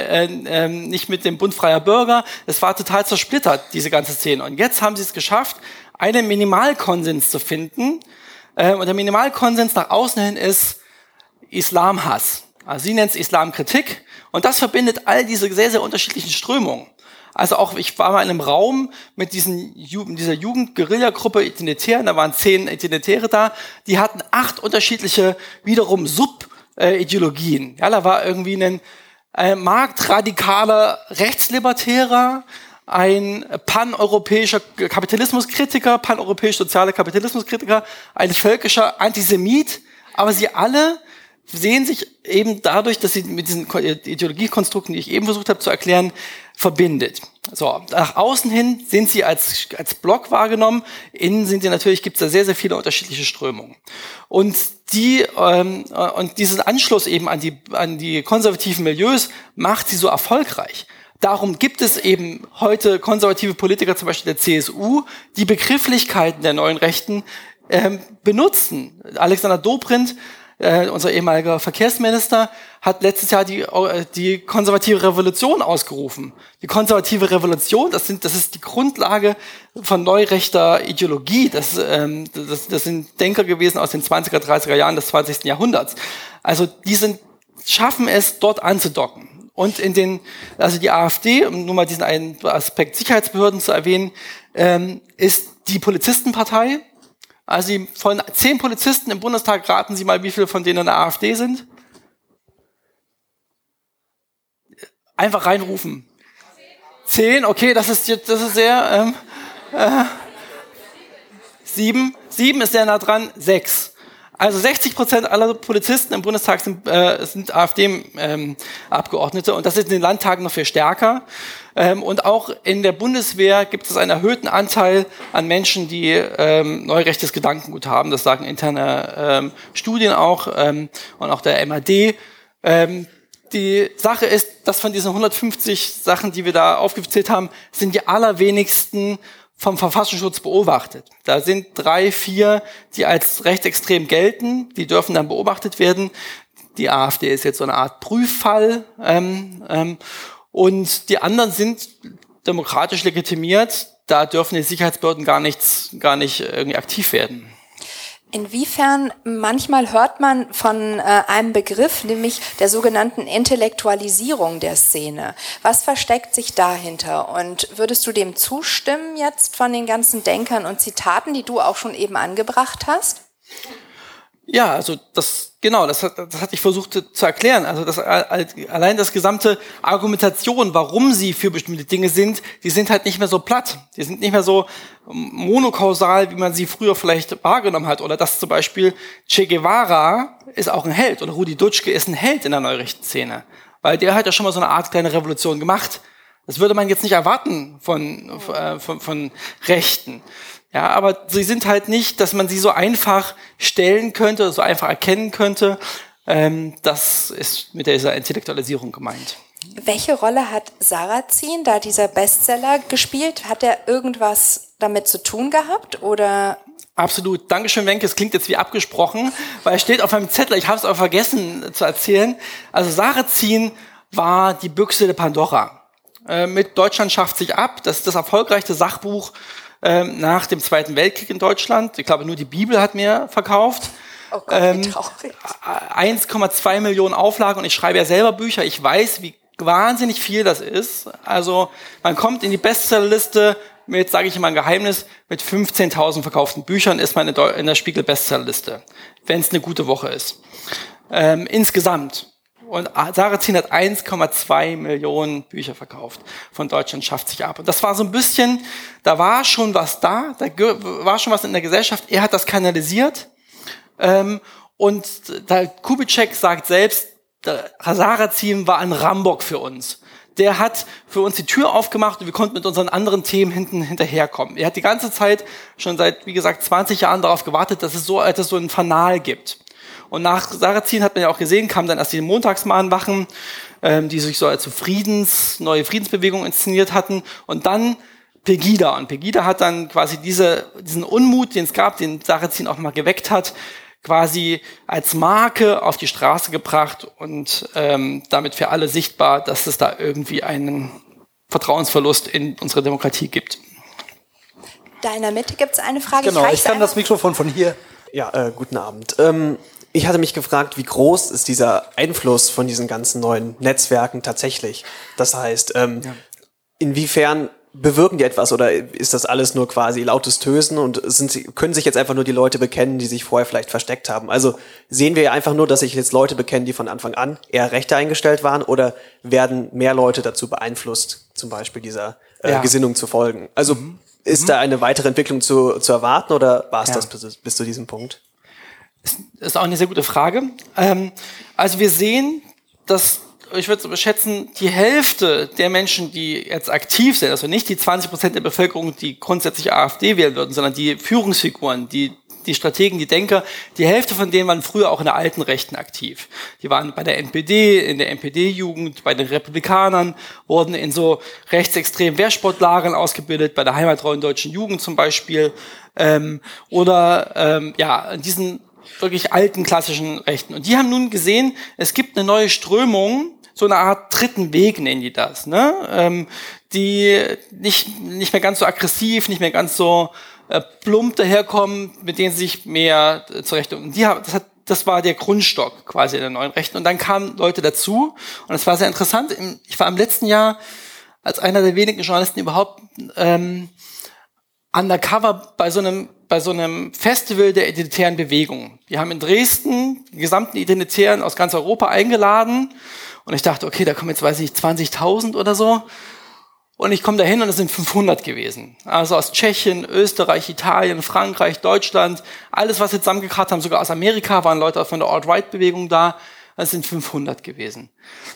dem Bund Freier Bürger. Es war total zersplittert, diese ganze Szene. Und jetzt haben sie es geschafft, einen Minimalkonsens zu finden. Und der Minimalkonsens nach außen hin ist Islamhass. Also sie nennt es Islamkritik. Und das verbindet all diese sehr, sehr unterschiedlichen Strömungen. Also auch, ich war mal in einem Raum mit dieser Jugend-Guerilla-Gruppe Identitären, da waren 10 Identitäre da, die hatten 8 unterschiedliche, wiederum Sub-Ideologien. Ja, da war irgendwie ein marktradikaler Rechtslibertärer, ein paneuropäischer Kapitalismuskritiker, paneuropäisch sozialer Kapitalismuskritiker, ein völkischer Antisemit, aber sie alle sehen sich eben dadurch, dass sie mit diesen Ideologiekonstrukten, die ich eben versucht habe zu erklären, verbindet. So, nach außen hin sind sie als Block wahrgenommen, innen gibt es da sehr, sehr viele unterschiedliche Strömungen. Und diesen Anschluss eben an die konservativen Milieus macht sie so erfolgreich. Darum gibt es eben heute konservative Politiker, zum Beispiel der CSU, die Begrifflichkeiten der neuen Rechten benutzen. Alexander Dobrindt, unser ehemaliger Verkehrsminister, hat letztes Jahr die konservative Revolution ausgerufen. Die konservative Revolution, das ist die Grundlage von neurechter Ideologie. Das sind Denker gewesen aus den 20er, 30er Jahren des 20. Jahrhunderts. Also die schaffen es, dort anzudocken. Und die AfD, um nur mal diesen einen Aspekt Sicherheitsbehörden zu erwähnen, ist die Polizistenpartei. Also von 10 Polizisten im Bundestag, raten Sie mal, wie viele von denen in der AfD sind? Einfach reinrufen. 10, okay, das ist sehr... 7 ist sehr nah dran, 6. Also 60% aller Polizisten im Bundestag sind AfD-Abgeordnete und das ist in den Landtagen noch viel stärker. Und auch in der Bundeswehr gibt es einen erhöhten Anteil an Menschen, die neurechtes Gedankengut haben. Das sagen interne Studien auch und auch der MAD. Die Sache ist, dass von diesen 150 Sachen, die wir da aufgezählt haben, sind die allerwenigsten vom Verfassungsschutz beobachtet. Da sind 3, 4, die als rechtsextrem gelten, die dürfen dann beobachtet werden. Die AfD ist jetzt so eine Art Prüffall. Und die anderen sind demokratisch legitimiert, da dürfen die Sicherheitsbehörden gar nicht irgendwie aktiv werden. Inwiefern, manchmal hört man von einem Begriff, nämlich der sogenannten Intellektualisierung der Szene. Was versteckt sich dahinter? Und würdest du dem zustimmen jetzt von den ganzen Denkern und Zitaten, die du auch schon eben angebracht hast? Ja, also das hatte ich versucht zu erklären. Also allein das gesamte Argumentation, warum sie für bestimmte Dinge sind, die sind halt nicht mehr so platt. Die sind nicht mehr so monokausal, wie man sie früher vielleicht wahrgenommen hat. Oder dass zum Beispiel Che Guevara ist auch ein Held oder Rudi Dutschke ist ein Held in der neurechten Szene. Weil der hat ja schon mal so eine Art kleine Revolution gemacht. Das würde man jetzt nicht erwarten von Rechten. Ja, aber sie sind halt nicht, dass man sie so einfach stellen könnte, so einfach erkennen könnte. Das ist mit dieser Intellektualisierung gemeint. Welche Rolle hat Sarrazin, da dieser Bestseller, gespielt? Hat er irgendwas damit zu tun gehabt oder? Absolut. Dankeschön, Wenke. Es klingt jetzt wie abgesprochen, weil es steht auf meinem Zettel, ich habe es aber vergessen zu erzählen. Also Sarrazin war die Büchse der Pandora. Mit Deutschland schafft sich ab. Das ist das erfolgreichste Sachbuch nach dem Zweiten Weltkrieg in Deutschland. Ich glaube, nur die Bibel hat mehr verkauft. Oh Gott, wie traurig. 1,2 Millionen Auflagen und ich schreibe ja selber Bücher. Ich weiß, wie wahnsinnig viel das ist. Also man kommt in die Bestsellerliste mit, sage ich mal ein Geheimnis, mit 15.000 verkauften Büchern ist man in der Spiegel-Bestsellerliste, wenn es eine gute Woche ist. Insgesamt. Und Sarrazin hat 1,2 Millionen Bücher verkauft. Von Deutschland schafft sich ab. Und das war so ein bisschen, da war schon was da war schon was in der Gesellschaft. Er hat das kanalisiert. Und der Kubitschek sagt selbst, der Sarrazin war ein Rambock für uns. Der hat für uns die Tür aufgemacht und wir konnten mit unseren anderen Themen hinterherkommen. Er hat die ganze Zeit, schon seit, wie gesagt, 20 Jahren darauf gewartet, dass es so einen Fanal gibt. Und nach Sarrazin hat man ja auch gesehen, kamen dann erst die Montagsmahnwachen, die sich so als neue Friedensbewegung inszeniert hatten. Und dann Pegida. Und Pegida hat dann quasi diesen Unmut, den es gab, den Sarrazin auch mal geweckt hat, quasi als Marke auf die Straße gebracht und damit für alle sichtbar, dass es da irgendwie einen Vertrauensverlust in unsere Demokratie gibt. Da in der Mitte gibt es eine Frage. Genau, ich kann das Mikrofon von hier. Ja, guten Abend. Ich hatte mich gefragt, wie groß ist dieser Einfluss von diesen ganzen neuen Netzwerken tatsächlich? Das heißt, inwiefern bewirken die etwas oder ist das alles nur quasi lautes Tösen und können sich jetzt einfach nur die Leute bekennen, die sich vorher vielleicht versteckt haben? Also sehen wir ja einfach nur, dass sich jetzt Leute bekennen, die von Anfang an eher rechter eingestellt waren, oder werden mehr Leute dazu beeinflusst, zum Beispiel dieser Gesinnung zu folgen? Also ist da eine weitere Entwicklung zu erwarten oder war es das bis zu diesem Punkt? Das ist auch eine sehr gute Frage. Also wir sehen, dass, ich würde so schätzen, die Hälfte der Menschen, die jetzt aktiv sind, also nicht die 20% der Bevölkerung, die grundsätzlich AfD wählen würden, sondern die Führungsfiguren, die Strategen, die Denker, die Hälfte von denen waren früher auch in der alten Rechten aktiv. Die waren bei der NPD, in der NPD-Jugend, bei den Republikanern, wurden in so rechtsextremen Wehrsportlagern ausgebildet, bei der heimattreuen deutschen Jugend zum Beispiel, in diesen wirklich alten klassischen Rechten. Und die haben nun gesehen, es gibt eine neue Strömung, so eine Art dritten Weg nennen die das, ne? Die nicht mehr ganz so aggressiv, nicht mehr ganz so plump daherkommen, mit denen sie sich mehr zurechtfinden. Das war der Grundstock quasi der neuen Rechten. Und dann kamen Leute dazu und es war sehr interessant. Ich war im letzten Jahr als einer der wenigen Journalisten überhaupt undercover bei so einem Festival der identitären Bewegung. Die haben in Dresden die gesamten Identitären aus ganz Europa eingeladen und ich dachte, okay, da kommen jetzt, weiß ich, 20.000 oder so. Und ich komme da hin und es sind 500 gewesen. Also aus Tschechien, Österreich, Italien, Frankreich, Deutschland, alles, was sie zusammengekarrt haben, sogar aus Amerika, waren Leute von der Alt-Right-Bewegung da. Es sind 500 gewesen.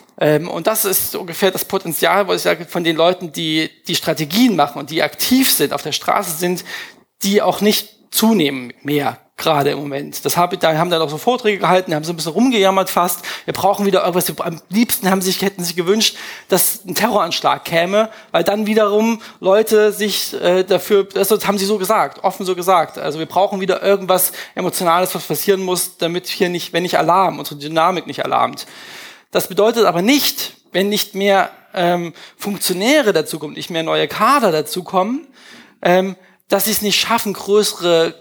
Und das ist ungefähr das Potenzial, wo ich sage, von den Leuten, die Strategien machen und die aktiv sind, auf der Straße sind, die auch nicht zunehmen mehr, gerade im Moment. Da haben dann auch so Vorträge gehalten, die haben so ein bisschen rumgejammert fast. Wir brauchen wieder irgendwas. Am liebsten hätten sich gewünscht, dass ein Terroranschlag käme, weil dann wiederum Leute sich dafür, das haben sie so gesagt, offen so gesagt. Also wir brauchen wieder irgendwas Emotionales, was passieren muss, damit hier nicht, wenn nicht Alarm, unsere Dynamik nicht alarmt. Das bedeutet aber nicht, wenn nicht mehr Funktionäre dazukommen, nicht mehr neue Kader dazukommen, dass sie es nicht schaffen, größere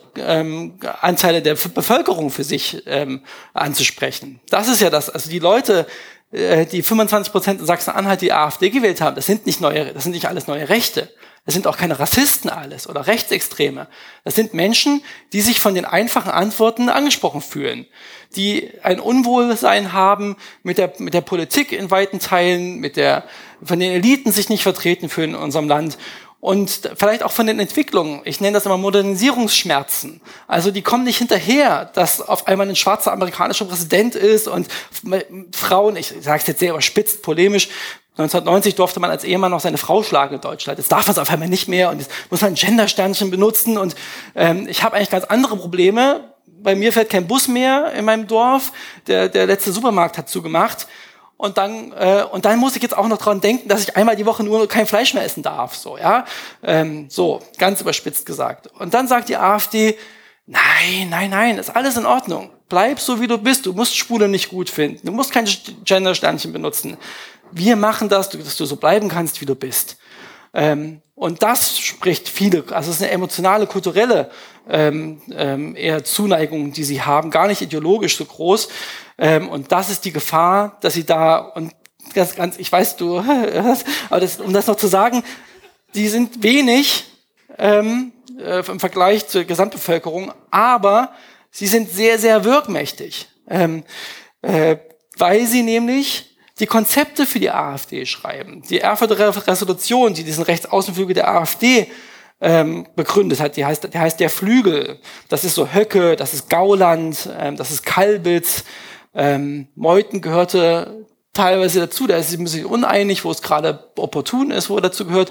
Anteile der Bevölkerung für sich anzusprechen. Das ist ja das. Also die Leute, die 25% in Sachsen-Anhalt die AfD gewählt haben, das sind nicht alles neue Rechte. Das sind auch keine Rassisten alles oder Rechtsextreme. Das sind Menschen, die sich von den einfachen Antworten angesprochen fühlen, die ein Unwohlsein haben mit der Politik in weiten Teilen, von den Eliten sich nicht vertreten fühlen in unserem Land. Und vielleicht auch von den Entwicklungen. Ich nenne das immer Modernisierungsschmerzen. Also die kommen nicht hinterher, dass auf einmal ein schwarzer amerikanischer Präsident ist und Frauen, ich sage es jetzt sehr überspitzt, polemisch, 1990 durfte man als Ehemann noch seine Frau schlagen in Deutschland. Jetzt darf man es auf einmal nicht mehr und jetzt muss man ein Gendersternchen benutzen. Und ich habe eigentlich ganz andere Probleme. Bei mir fährt kein Bus mehr in meinem Dorf. Der letzte Supermarkt hat zugemacht. Und dann muss ich jetzt auch noch dran denken, dass ich einmal die Woche nur kein Fleisch mehr essen darf, so, ja. So, ganz überspitzt gesagt. Und dann sagt die AfD, nein, ist alles in Ordnung. Bleib so, wie du bist. Du musst Schwule nicht gut finden. Du musst kein Gendersternchen benutzen. Wir machen das, dass du so bleiben kannst, wie du bist. Und das spricht viele, also es ist eine emotionale, kulturelle eher Zuneigung, die sie haben, gar nicht ideologisch so groß. Und das ist die Gefahr, dass sie da, und ganz, ich weiß, aber um das noch zu sagen, die sind wenig, im Vergleich zur Gesamtbevölkerung, aber sie sind sehr, sehr wirkmächtig, weil sie nämlich die Konzepte für die AfD schreiben. Die Erfurter Resolution, die diesen Rechtsaußenflügel der AfD begründet hat, die heißt der Flügel. Das ist so Höcke, das ist Gauland, das ist Kalbitz, Meuthen gehörte teilweise dazu, da ist sie ein bisschen uneinig, wo es gerade opportun ist, wo er dazu gehört.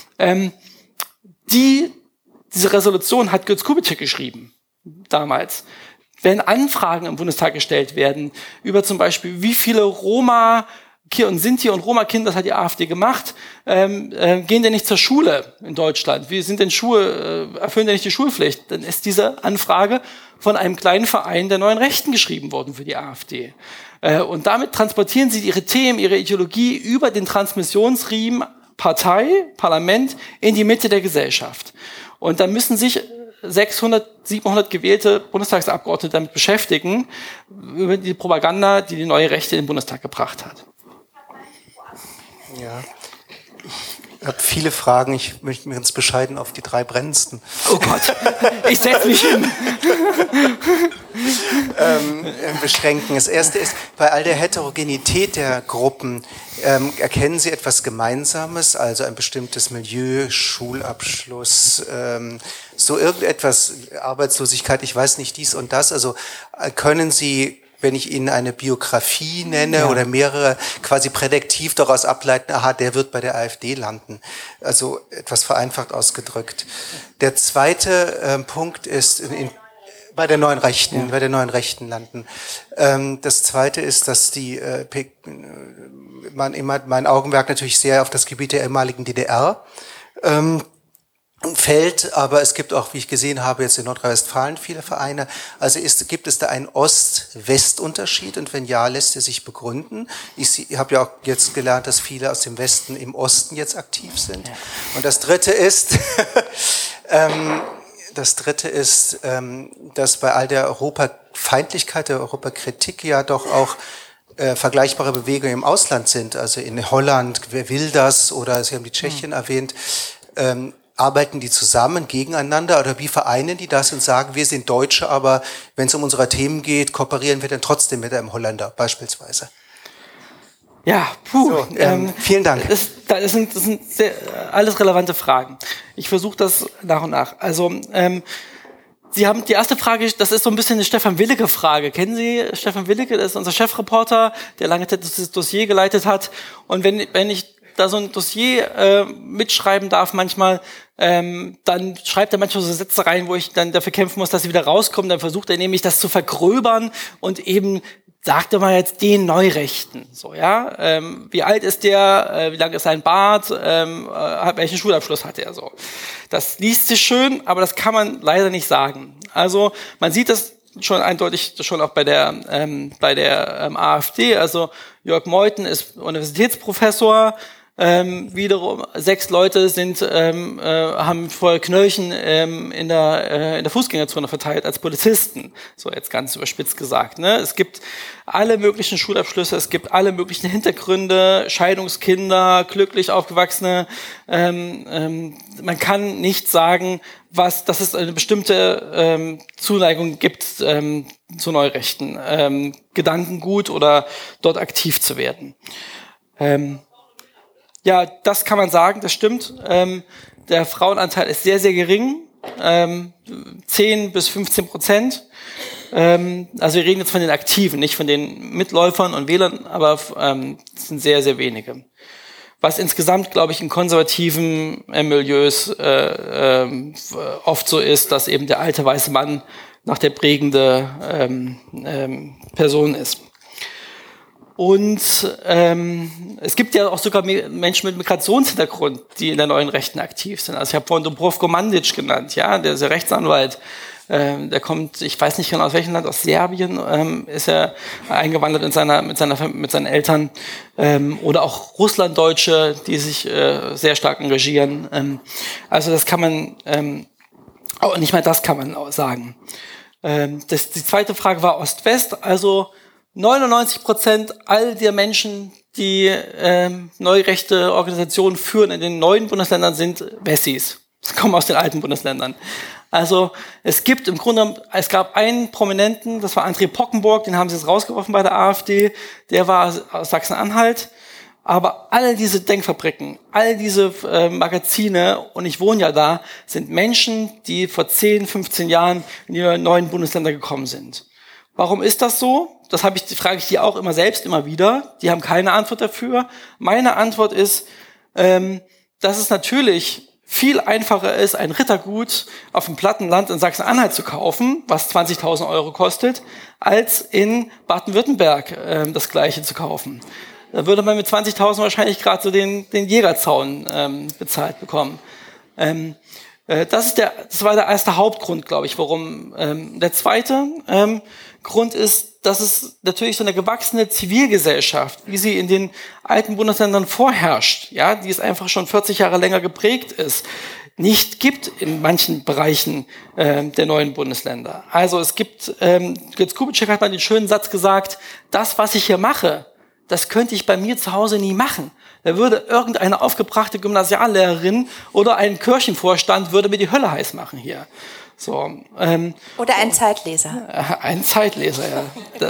Diese Resolution hat Götz Kubitschek geschrieben, damals. Wenn Anfragen im Bundestag gestellt werden, über zum Beispiel, wie viele Roma und Sinti und Roma-Kinder, das hat die AfD gemacht, gehen denn nicht zur Schule in Deutschland? Wie sind denn erfüllen denn nicht die Schulpflicht? Dann ist diese Anfrage von einem kleinen Verein der Neuen Rechten geschrieben worden für die AfD. Und damit transportieren sie ihre Themen, ihre Ideologie über den Transmissionsriemen Partei, Parlament in die Mitte der Gesellschaft. Und dann müssen sich 600, 700 gewählte Bundestagsabgeordnete damit beschäftigen, über die Propaganda, die die Neue Rechte in den Bundestag gebracht hat. Ja, ich habe viele Fragen. Ich möchte mich ganz bescheiden auf die 3 brennendsten. Oh Gott, ich setze mich hin. Beschränken. Das erste ist, bei all der Heterogenität der Gruppen, erkennen Sie etwas Gemeinsames, also ein bestimmtes Milieu, Schulabschluss, so irgendetwas, Arbeitslosigkeit, ich weiß nicht, dies und das, also können Sie, wenn ich Ihnen eine Biografie nenne oder mehrere, quasi prädiktiv daraus ableiten, aha, der wird bei der AfD landen. Also etwas vereinfacht ausgedrückt. Der zweite Punkt ist, bei der neuen Rechten landen. Das zweite ist, dass mein Augenmerk natürlich sehr auf das Gebiet der ehemaligen DDR fällt, aber es gibt auch, wie ich gesehen habe, jetzt in Nordrhein-Westfalen viele Vereine. Also gibt es da einen Ost-West-Unterschied und wenn ja, lässt er sich begründen? Ich habe ja auch jetzt gelernt, dass viele aus dem Westen im Osten jetzt aktiv sind. Und das Dritte ist, dass bei all der Europafeindlichkeit, der Europakritik ja doch auch vergleichbare Bewegungen im Ausland sind. Also in Holland, wer will das? Oder Sie haben die Tschechien erwähnt. Arbeiten die zusammen gegeneinander oder wie vereinen die das und sagen, wir sind Deutsche, aber wenn es um unsere Themen geht, kooperieren wir dann trotzdem mit einem Holländer beispielsweise? Ja, vielen Dank. Das sind alles relevante Fragen. Ich versuche das nach und nach. Also Sie haben die erste Frage, das ist so ein bisschen eine Stefan Willeke-Frage. Kennen Sie Stefan Willeke? Das ist unser Chefreporter, der lange das Dossier geleitet hat. Und wenn ich da so ein Dossier mitschreiben darf manchmal, dann schreibt er manchmal so Sätze rein, wo ich dann dafür kämpfen muss, dass sie wieder rauskommen. Dann versucht er nämlich, das zu vergröbern und eben sagt er mal jetzt den Neurechten. So, ja. Wie alt ist der? Wie lang ist sein Bart? Welchen Schulabschluss hat er? So. Das liest sich schön, aber das kann man leider nicht sagen. Also man sieht das schon eindeutig schon auch bei der AfD. Also Jörg Meuthen ist Universitätsprofessor. Wiederum 6 Leute haben vorher Knöllchen in der Fußgängerzone verteilt als Polizisten, so jetzt ganz überspitzt gesagt. Ne? Es gibt alle möglichen Schulabschlüsse, es gibt alle möglichen Hintergründe, Scheidungskinder, glücklich aufgewachsene. Man kann nicht sagen, dass es eine bestimmte Zuneigung gibt zu Neurechten, Gedankengut oder dort aktiv zu werden. Ja, das kann man sagen, das stimmt. Der Frauenanteil ist sehr, sehr gering, 10-15%. Also wir reden jetzt von den Aktiven, nicht von den Mitläufern und Wählern, aber es sind sehr, sehr wenige. Was insgesamt, glaube ich, in konservativen Milieus oft so ist, dass eben der alte weiße Mann noch der prägende Person ist. Und es gibt ja auch sogar Menschen mit Migrationshintergrund, die in der Neuen Rechten aktiv sind. Also ich habe vorhin Dubrovko Mandic genannt, ja, der ist ja Rechtsanwalt. Der kommt, ich weiß nicht genau aus welchem Land, aus Serbien ist er eingewandert mit seinen Eltern. Oder auch Russlanddeutsche, die sich sehr stark engagieren. Also das kann man, auch nicht mal das kann man sagen. Die zweite Frage war Ost-West, also 99% all der Menschen, die neurechte Organisationen führen in den neuen Bundesländern, sind Wessis. kommen aus den alten Bundesländern. Also es gab einen Prominenten, das war André Pockenburg, den haben sie jetzt rausgeworfen bei der AfD, der war aus Sachsen-Anhalt. Aber all diese Denkfabriken, all diese Magazine, und ich wohne ja da, sind Menschen, die vor 10, 15 Jahren in die neuen Bundesländer gekommen sind. Warum ist das so? Frage ich die auch immer wieder. Die haben keine Antwort dafür. Meine Antwort ist, dass es natürlich viel einfacher ist, ein Rittergut auf dem Plattenland in Sachsen-Anhalt zu kaufen, was 20.000 Euro kostet, als in Baden-Württemberg das Gleiche zu kaufen. Da würde man mit 20.000 wahrscheinlich gerade so den Jägerzaun bezahlt bekommen. Das war der erste Hauptgrund, glaube ich, warum. Der zweite Grund ist, dass es natürlich so eine gewachsene Zivilgesellschaft, wie sie in den alten Bundesländern vorherrscht, ja, die es einfach schon 40 Jahre länger geprägt ist, nicht gibt in manchen Bereichen der neuen Bundesländer. Also es gibt, Götz Kubitschek hat mal den schönen Satz gesagt, das, was ich hier mache, das könnte ich bei mir zu Hause nie machen. Da würde irgendeine aufgebrachte Gymnasiallehrerin oder ein Kirchenvorstand würde mir die Hölle heiß machen hier. So, oder ein Zeitleser. Ein Zeitleser, ja.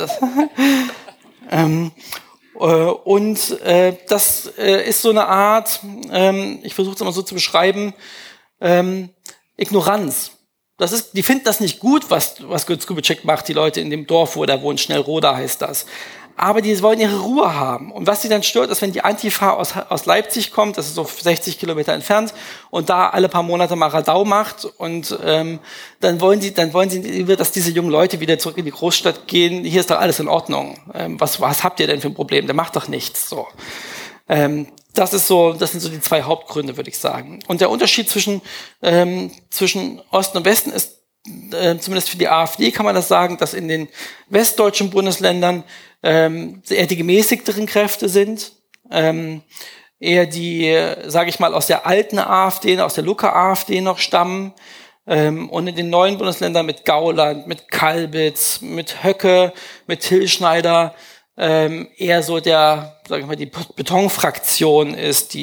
Das ist so eine Art, ich versuche es immer so zu beschreiben, Ignoranz. Die finden das nicht gut, was Götz Kubitschek macht, die Leute in dem Dorf, wo er wohnt, Schnellroda heißt das. Aber die wollen ihre Ruhe haben. Und was sie dann stört, ist, wenn die Antifa aus Leipzig kommt, das ist so 60 Kilometer entfernt, und da alle paar Monate mal Radau macht, und dann wollen sie, dass diese jungen Leute wieder zurück in die Großstadt gehen. Hier ist doch alles in Ordnung. Was habt ihr denn für ein Problem? Der macht doch nichts. So. Das sind so die zwei Hauptgründe, würde ich sagen. Und der Unterschied zwischen Osten und Westen ist, zumindest für die AfD kann man das sagen, dass in den westdeutschen Bundesländern eher die gemäßigteren Kräfte sind, eher die, sage ich mal, aus der alten AfD, aus der Lucke-AfD noch stammen, und in den neuen Bundesländern mit Gauland, mit Kalbitz, mit Höcke, mit Tilschneider eher so der Betonfraktion ist,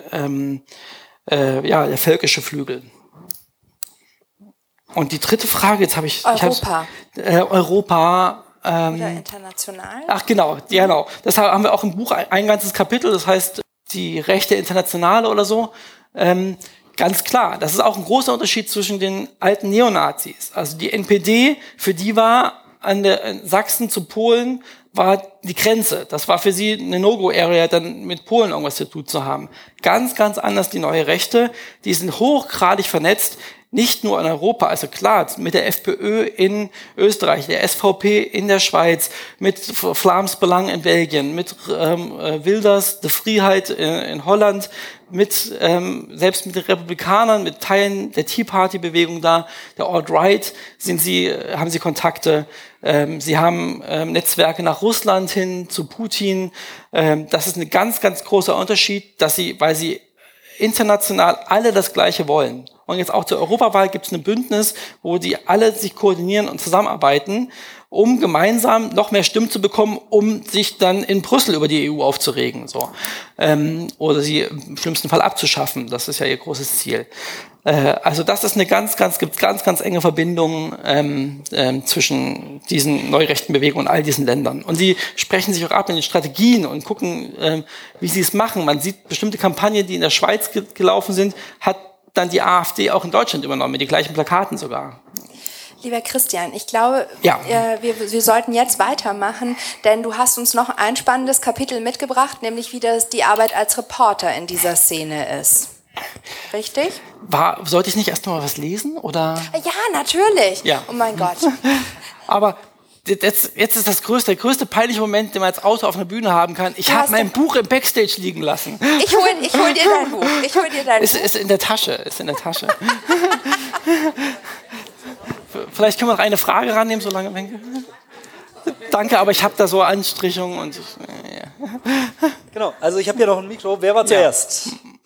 der völkische Flügel. Und die dritte Frage, jetzt habe ich... Europa. Europa. Oder international? Ach genau. Das haben wir auch im Buch ein ganzes Kapitel, das heißt die Rechte Internationale oder so. Ganz klar, das ist auch ein großer Unterschied zwischen den alten Neonazis. Also die NPD, für die war an der Sachsen zu Polen war die Grenze. Das war für sie eine No-Go-Area, dann mit Polen irgendwas zu tun zu haben. Ganz, ganz anders die neue Rechte. Die sind hochgradig vernetzt. Nicht nur in Europa, also klar, mit der FPÖ in Österreich, der SVP in der Schweiz, mit Vlaams Belang in Belgien, mit Wilders, de Vrijheid in Holland, selbst mit den Republikanern, mit Teilen der Tea Party Bewegung da, der Alt-Right haben sie Kontakte. Sie haben Netzwerke nach Russland hin, zu Putin. Das ist ein ganz, ganz großer Unterschied, weil sie international alle das Gleiche wollen. Und jetzt auch zur Europawahl gibt es ein Bündnis, wo die alle sich koordinieren und zusammenarbeiten, um gemeinsam noch mehr Stimmen zu bekommen, um sich dann in Brüssel über die EU aufzuregen, so. Oder sie im schlimmsten Fall abzuschaffen. Das ist ja ihr großes Ziel. Also das ist gibt ganz, ganz enge Verbindungen zwischen diesen neurechten Bewegungen und all diesen Ländern. Und sie sprechen sich auch ab in den Strategien und gucken, wie sie es machen. Man sieht bestimmte Kampagnen, die in der Schweiz gelaufen sind, hat dann die AfD auch in Deutschland übernommen, mit den gleichen Plakaten sogar. Lieber Christian, ich glaube, ja. wir sollten jetzt weitermachen, denn du hast uns noch ein spannendes Kapitel mitgebracht, nämlich wie die Arbeit als Reporter in dieser Szene ist. Richtig? Sollte ich nicht erst mal was lesen? Oder? Ja, natürlich. Ja. Oh mein Gott. Aber jetzt ist der größte peinliche Moment, den man als Autor auf einer Bühne haben kann. Ich habe mein Buch im Backstage liegen lassen. Ich hol dir dein Buch. Ist in der Tasche. Vielleicht können wir noch eine Frage rannehmen, solange Wenke. Danke, aber ich habe da so Anstrichungen und Genau, also ich habe hier noch ein Mikro. Wer war zuerst?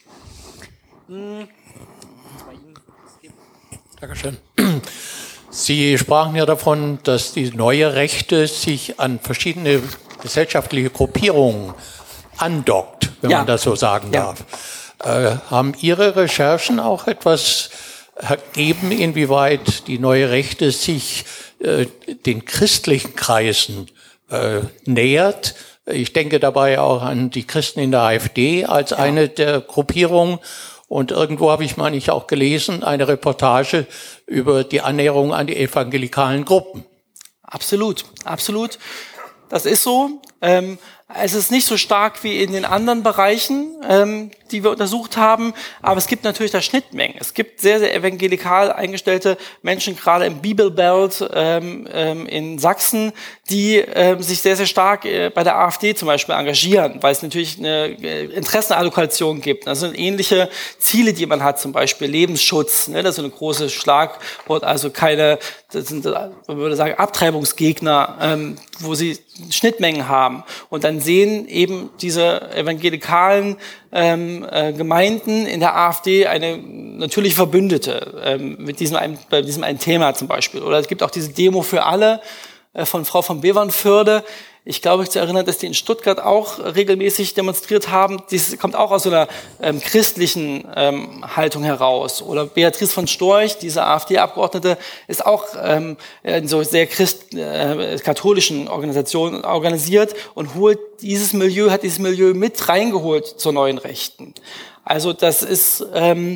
Dankeschön. Sie sprachen ja davon, dass die neue Rechte sich an verschiedene gesellschaftliche Gruppierungen andockt, wenn man das so sagen darf. Haben Ihre Recherchen auch etwas ergeben, inwieweit die neue Rechte sich den christlichen Kreisen nähert? Ich denke dabei auch an die Christen in der AfD als eine der Gruppierungen. Und irgendwo habe ich, meine ich, auch gelesen, eine Reportage über die Annäherung an die evangelikalen Gruppen. Absolut, absolut. Das ist so. Es ist nicht so stark wie in den anderen Bereichen, die wir untersucht haben, aber es gibt natürlich da Schnittmengen. Es gibt sehr, sehr evangelikal eingestellte Menschen, gerade im Bibelbelt in Sachsen, die sich sehr, sehr stark bei der AfD zum Beispiel engagieren, weil es natürlich eine Interessenallokation gibt. Das sind ähnliche Ziele, die man hat, zum Beispiel Lebensschutz, ne? Das ist so ein großes Schlagwort, also das sind, man würde sagen, Abtreibungsgegner, wo sie Schnittmengen haben. Und dann sehen eben diese evangelikalen Gemeinden in der AfD eine natürliche Verbündete bei diesem einen Thema zum Beispiel. Oder es gibt auch diese Demo für alle von Frau von Bevernförde. Ich glaube, mich zu erinnern, dass die in Stuttgart auch regelmäßig demonstriert haben. Dies kommt auch aus so einer christlichen Haltung heraus. Oder Beatrice von Storch, diese AfD-Abgeordnete, ist auch in so sehr katholischen Organisationen organisiert und hat dieses Milieu mit reingeholt zur neuen Rechten. Also das ist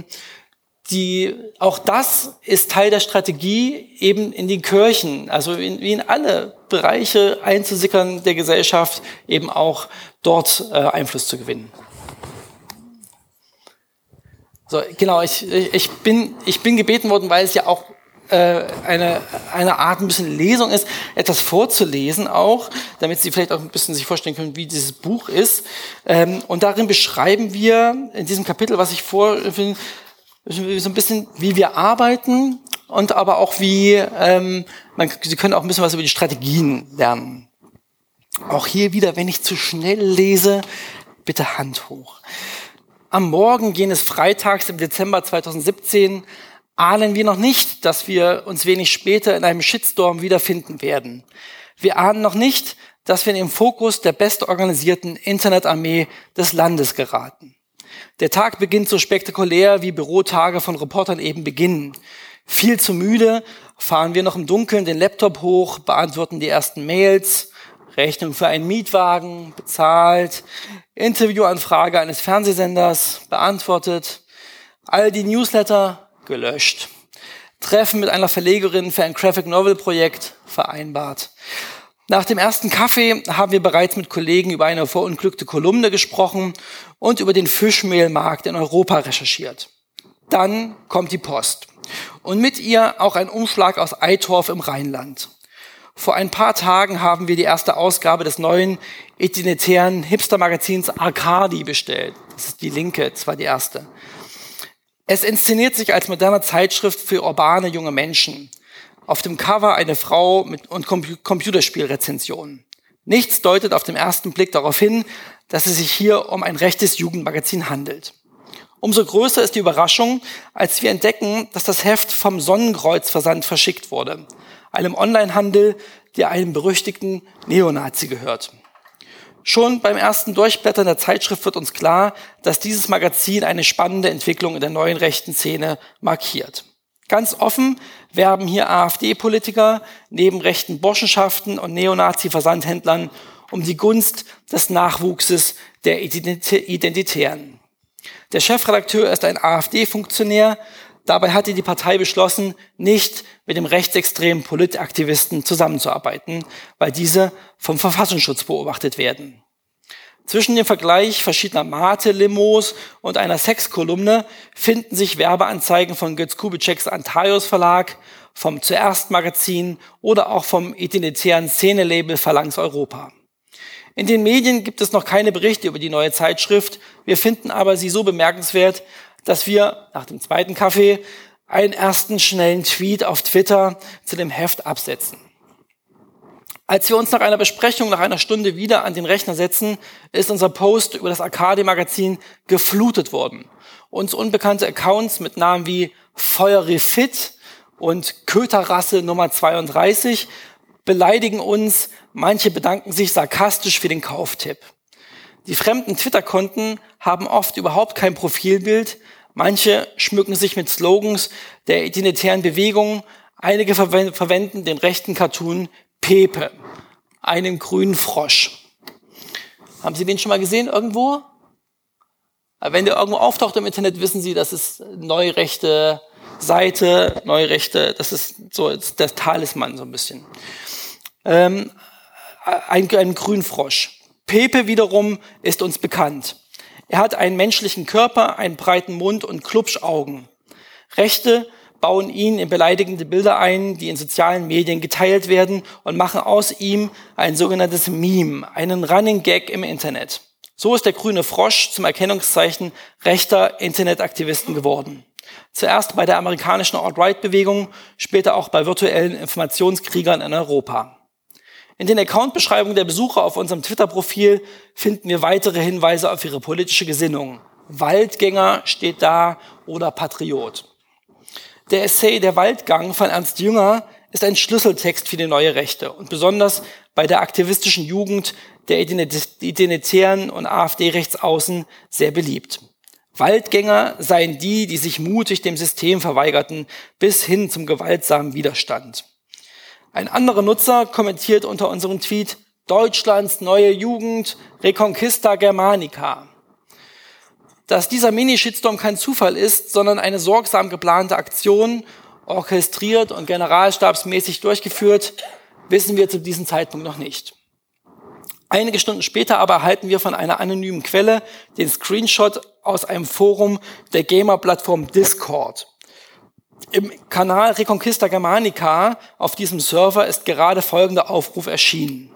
auch das ist Teil der Strategie, eben in die Kirchen, also wie in alle Bereiche einzusickern der Gesellschaft, eben auch dort Einfluss zu gewinnen. So, genau, ich bin gebeten worden, weil es ja auch eine Art ein bisschen Lesung ist, etwas vorzulesen auch, damit Sie vielleicht auch ein bisschen sich vorstellen können, wie dieses Buch ist. Und darin beschreiben wir in diesem Kapitel, was ich vorfinde, so ein bisschen, wie wir arbeiten und aber auch Sie können auch ein bisschen was über die Strategien lernen. Auch hier wieder, wenn ich zu schnell lese, bitte Hand hoch. Am Morgen jenes Freitags im Dezember 2017 ahnen wir noch nicht, dass wir uns wenig später in einem Shitstorm wiederfinden werden. Wir ahnen noch nicht, dass wir in den Fokus der bestorganisierten Internetarmee des Landes geraten. Der Tag beginnt so spektakulär, wie Bürotage von Reportern eben beginnen. Viel zu müde fahren wir noch im Dunkeln den Laptop hoch, beantworten die ersten Mails, Rechnung für einen Mietwagen, bezahlt, Interviewanfrage eines Fernsehsenders, beantwortet, all die Newsletter, gelöscht, Treffen mit einer Verlegerin für ein Graphic-Novel-Projekt, vereinbart. Nach dem ersten Kaffee haben wir bereits mit Kollegen über eine verunglückte Kolumne gesprochen und über den Fischmehlmarkt in Europa recherchiert. Dann kommt die Post und mit ihr auch ein Umschlag aus Eitorf im Rheinland. Vor ein paar Tagen haben wir die erste Ausgabe des neuen identitären Hipster-Magazins Arcadi bestellt. Das ist die linke, zwar die erste. Es inszeniert sich als moderne Zeitschrift für urbane junge Menschen. Auf dem Cover eine Frau und Computerspielrezensionen. Nichts deutet auf den ersten Blick darauf hin, dass es sich hier um ein rechtes Jugendmagazin handelt. Umso größer ist die Überraschung, als wir entdecken, dass das Heft vom Sonnenkreuz-Versand verschickt wurde, einem Onlinehandel, der einem berüchtigten Neonazi gehört. Schon beim ersten Durchblättern der Zeitschrift wird uns klar, dass dieses Magazin eine spannende Entwicklung in der neuen rechten Szene markiert. Ganz offen werben hier AfD-Politiker neben rechten Burschenschaften und Neonazi-Versandhändlern um die Gunst des Nachwuchses der Identitären. Der Chefredakteur ist ein AfD-Funktionär. Dabei hatte die Partei beschlossen, nicht mit dem rechtsextremen Politaktivisten zusammenzuarbeiten, weil diese vom Verfassungsschutz beobachtet werden. Zwischen dem Vergleich verschiedener Mate-Limos und einer Sexkolumne finden sich Werbeanzeigen von Götz Kubitscheks Antaios Verlag, vom Zuerst Magazin oder auch vom identitären Szenelabel Phalanx Europa. In den Medien gibt es noch keine Berichte über die neue Zeitschrift. Wir finden aber sie so bemerkenswert, dass wir nach dem zweiten Kaffee einen ersten schnellen Tweet auf Twitter zu dem Heft absetzen. Als wir uns nach einer Besprechung nach einer Stunde wieder an den Rechner setzen, ist unser Post über das Arcadi-Magazin geflutet worden. Uns unbekannte Accounts mit Namen wie Feuerrefit und Köterrasse Nummer 32 beleidigen uns, manche bedanken sich sarkastisch für den Kauftipp. Die fremden Twitter-Konten haben oft überhaupt kein Profilbild. Manche schmücken sich mit Slogans der identitären Bewegung. Einige verwenden den rechten Cartoon Pepe, einen grünen Frosch. Haben Sie den schon mal gesehen irgendwo? Wenn der irgendwo auftaucht im Internet, wissen Sie, das ist neue rechte Seite, neue rechte, das ist so der Talisman so ein bisschen. Ein Grünfrosch. Pepe wiederum ist uns bekannt. Er hat einen menschlichen Körper, einen breiten Mund und Klubschaugen. Rechte bauen ihn in beleidigende Bilder ein, die in sozialen Medien geteilt werden und machen aus ihm ein sogenanntes Meme, einen Running Gag im Internet. So ist der grüne Frosch zum Erkennungszeichen rechter Internetaktivisten geworden. Zuerst bei der amerikanischen Alt-Right-Bewegung, später auch bei virtuellen Informationskriegern in Europa. In den Account-Beschreibungen der Besucher auf unserem Twitter-Profil finden wir weitere Hinweise auf ihre politische Gesinnung. Waldgänger steht da oder Patriot. Der Essay Der Waldgang von Ernst Jünger ist ein Schlüsseltext für die neue Rechte und besonders bei der aktivistischen Jugend der Identitären und AfD-Rechtsaußen sehr beliebt. Waldgänger seien die, die sich mutig dem System verweigerten, bis hin zum gewaltsamen Widerstand. Ein anderer Nutzer kommentiert unter unserem Tweet: Deutschlands neue Jugend, Reconquista Germanica. Dass dieser Mini-Shitstorm kein Zufall ist, sondern eine sorgsam geplante Aktion, orchestriert und generalstabsmäßig durchgeführt, wissen wir zu diesem Zeitpunkt noch nicht. Einige Stunden später aber erhalten wir von einer anonymen Quelle den Screenshot aus einem Forum der Gamer-Plattform Discord. Im Kanal Reconquista Germanica auf diesem Server ist gerade folgender Aufruf erschienen.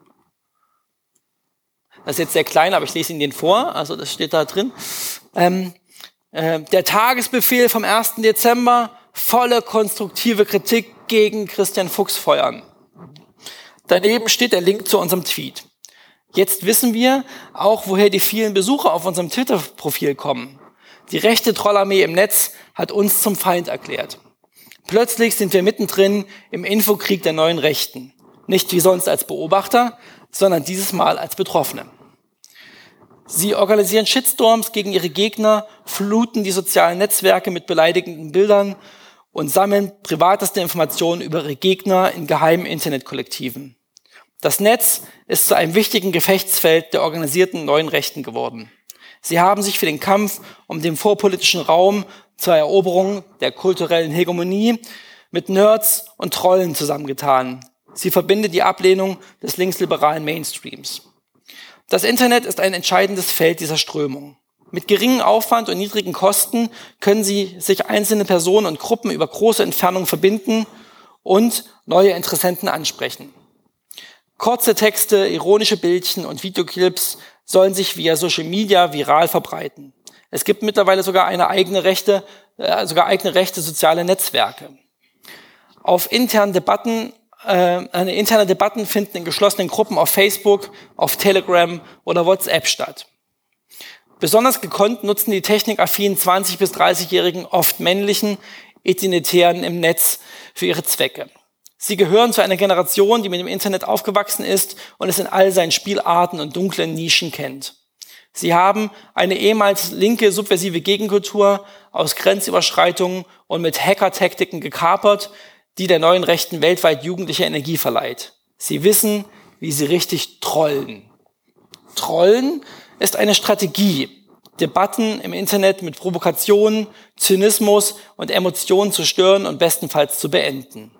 Das ist jetzt sehr klein, aber ich lese Ihnen den vor, also das steht da drin. Der Tagesbefehl vom 1. Dezember, volle konstruktive Kritik gegen Christian Fuchs feuern. Daneben steht der Link zu unserem Tweet. Jetzt wissen wir auch, woher die vielen Besucher auf unserem Twitter-Profil kommen. Die rechte Trollarmee im Netz hat uns zum Feind erklärt. Plötzlich sind wir mittendrin im Infokrieg der neuen Rechten. Nicht wie sonst als Beobachter, sondern dieses Mal als Betroffene. Sie organisieren Shitstorms gegen ihre Gegner, fluten die sozialen Netzwerke mit beleidigenden Bildern und sammeln privateste Informationen über ihre Gegner in geheimen Internetkollektiven. Das Netz ist zu einem wichtigen Gefechtsfeld der organisierten neuen Rechten geworden. Sie haben sich für den Kampf um den vorpolitischen Raum zur Eroberung der kulturellen Hegemonie mit Nerds und Trollen zusammengetan. Sie verbindet die Ablehnung des linksliberalen Mainstreams. Das Internet ist ein entscheidendes Feld dieser Strömung. Mit geringem Aufwand und niedrigen Kosten können sich einzelne Personen und Gruppen über große Entfernungen verbinden und neue Interessenten ansprechen. Kurze Texte, ironische Bildchen und Videoclips sollen sich via Social Media viral verbreiten. Es gibt mittlerweile sogar eigene rechte soziale Netzwerke. Interne Debatten finden in geschlossenen Gruppen auf Facebook, auf Telegram oder WhatsApp statt. Besonders gekonnt nutzen die technikaffinen 20- bis 30-jährigen, oft männlichen Identitären im Netz für ihre Zwecke. Sie gehören zu einer Generation, die mit dem Internet aufgewachsen ist und es in all seinen Spielarten und dunklen Nischen kennt. Sie haben eine ehemals linke, subversive Gegenkultur aus Grenzüberschreitungen und mit Hacker-Taktiken gekapert, die der neuen Rechten weltweit jugendliche Energie verleiht. Sie wissen, wie sie richtig trollen. Trollen ist eine Strategie, Debatten im Internet mit Provokationen, Zynismus und Emotionen zu stören und bestenfalls zu beenden.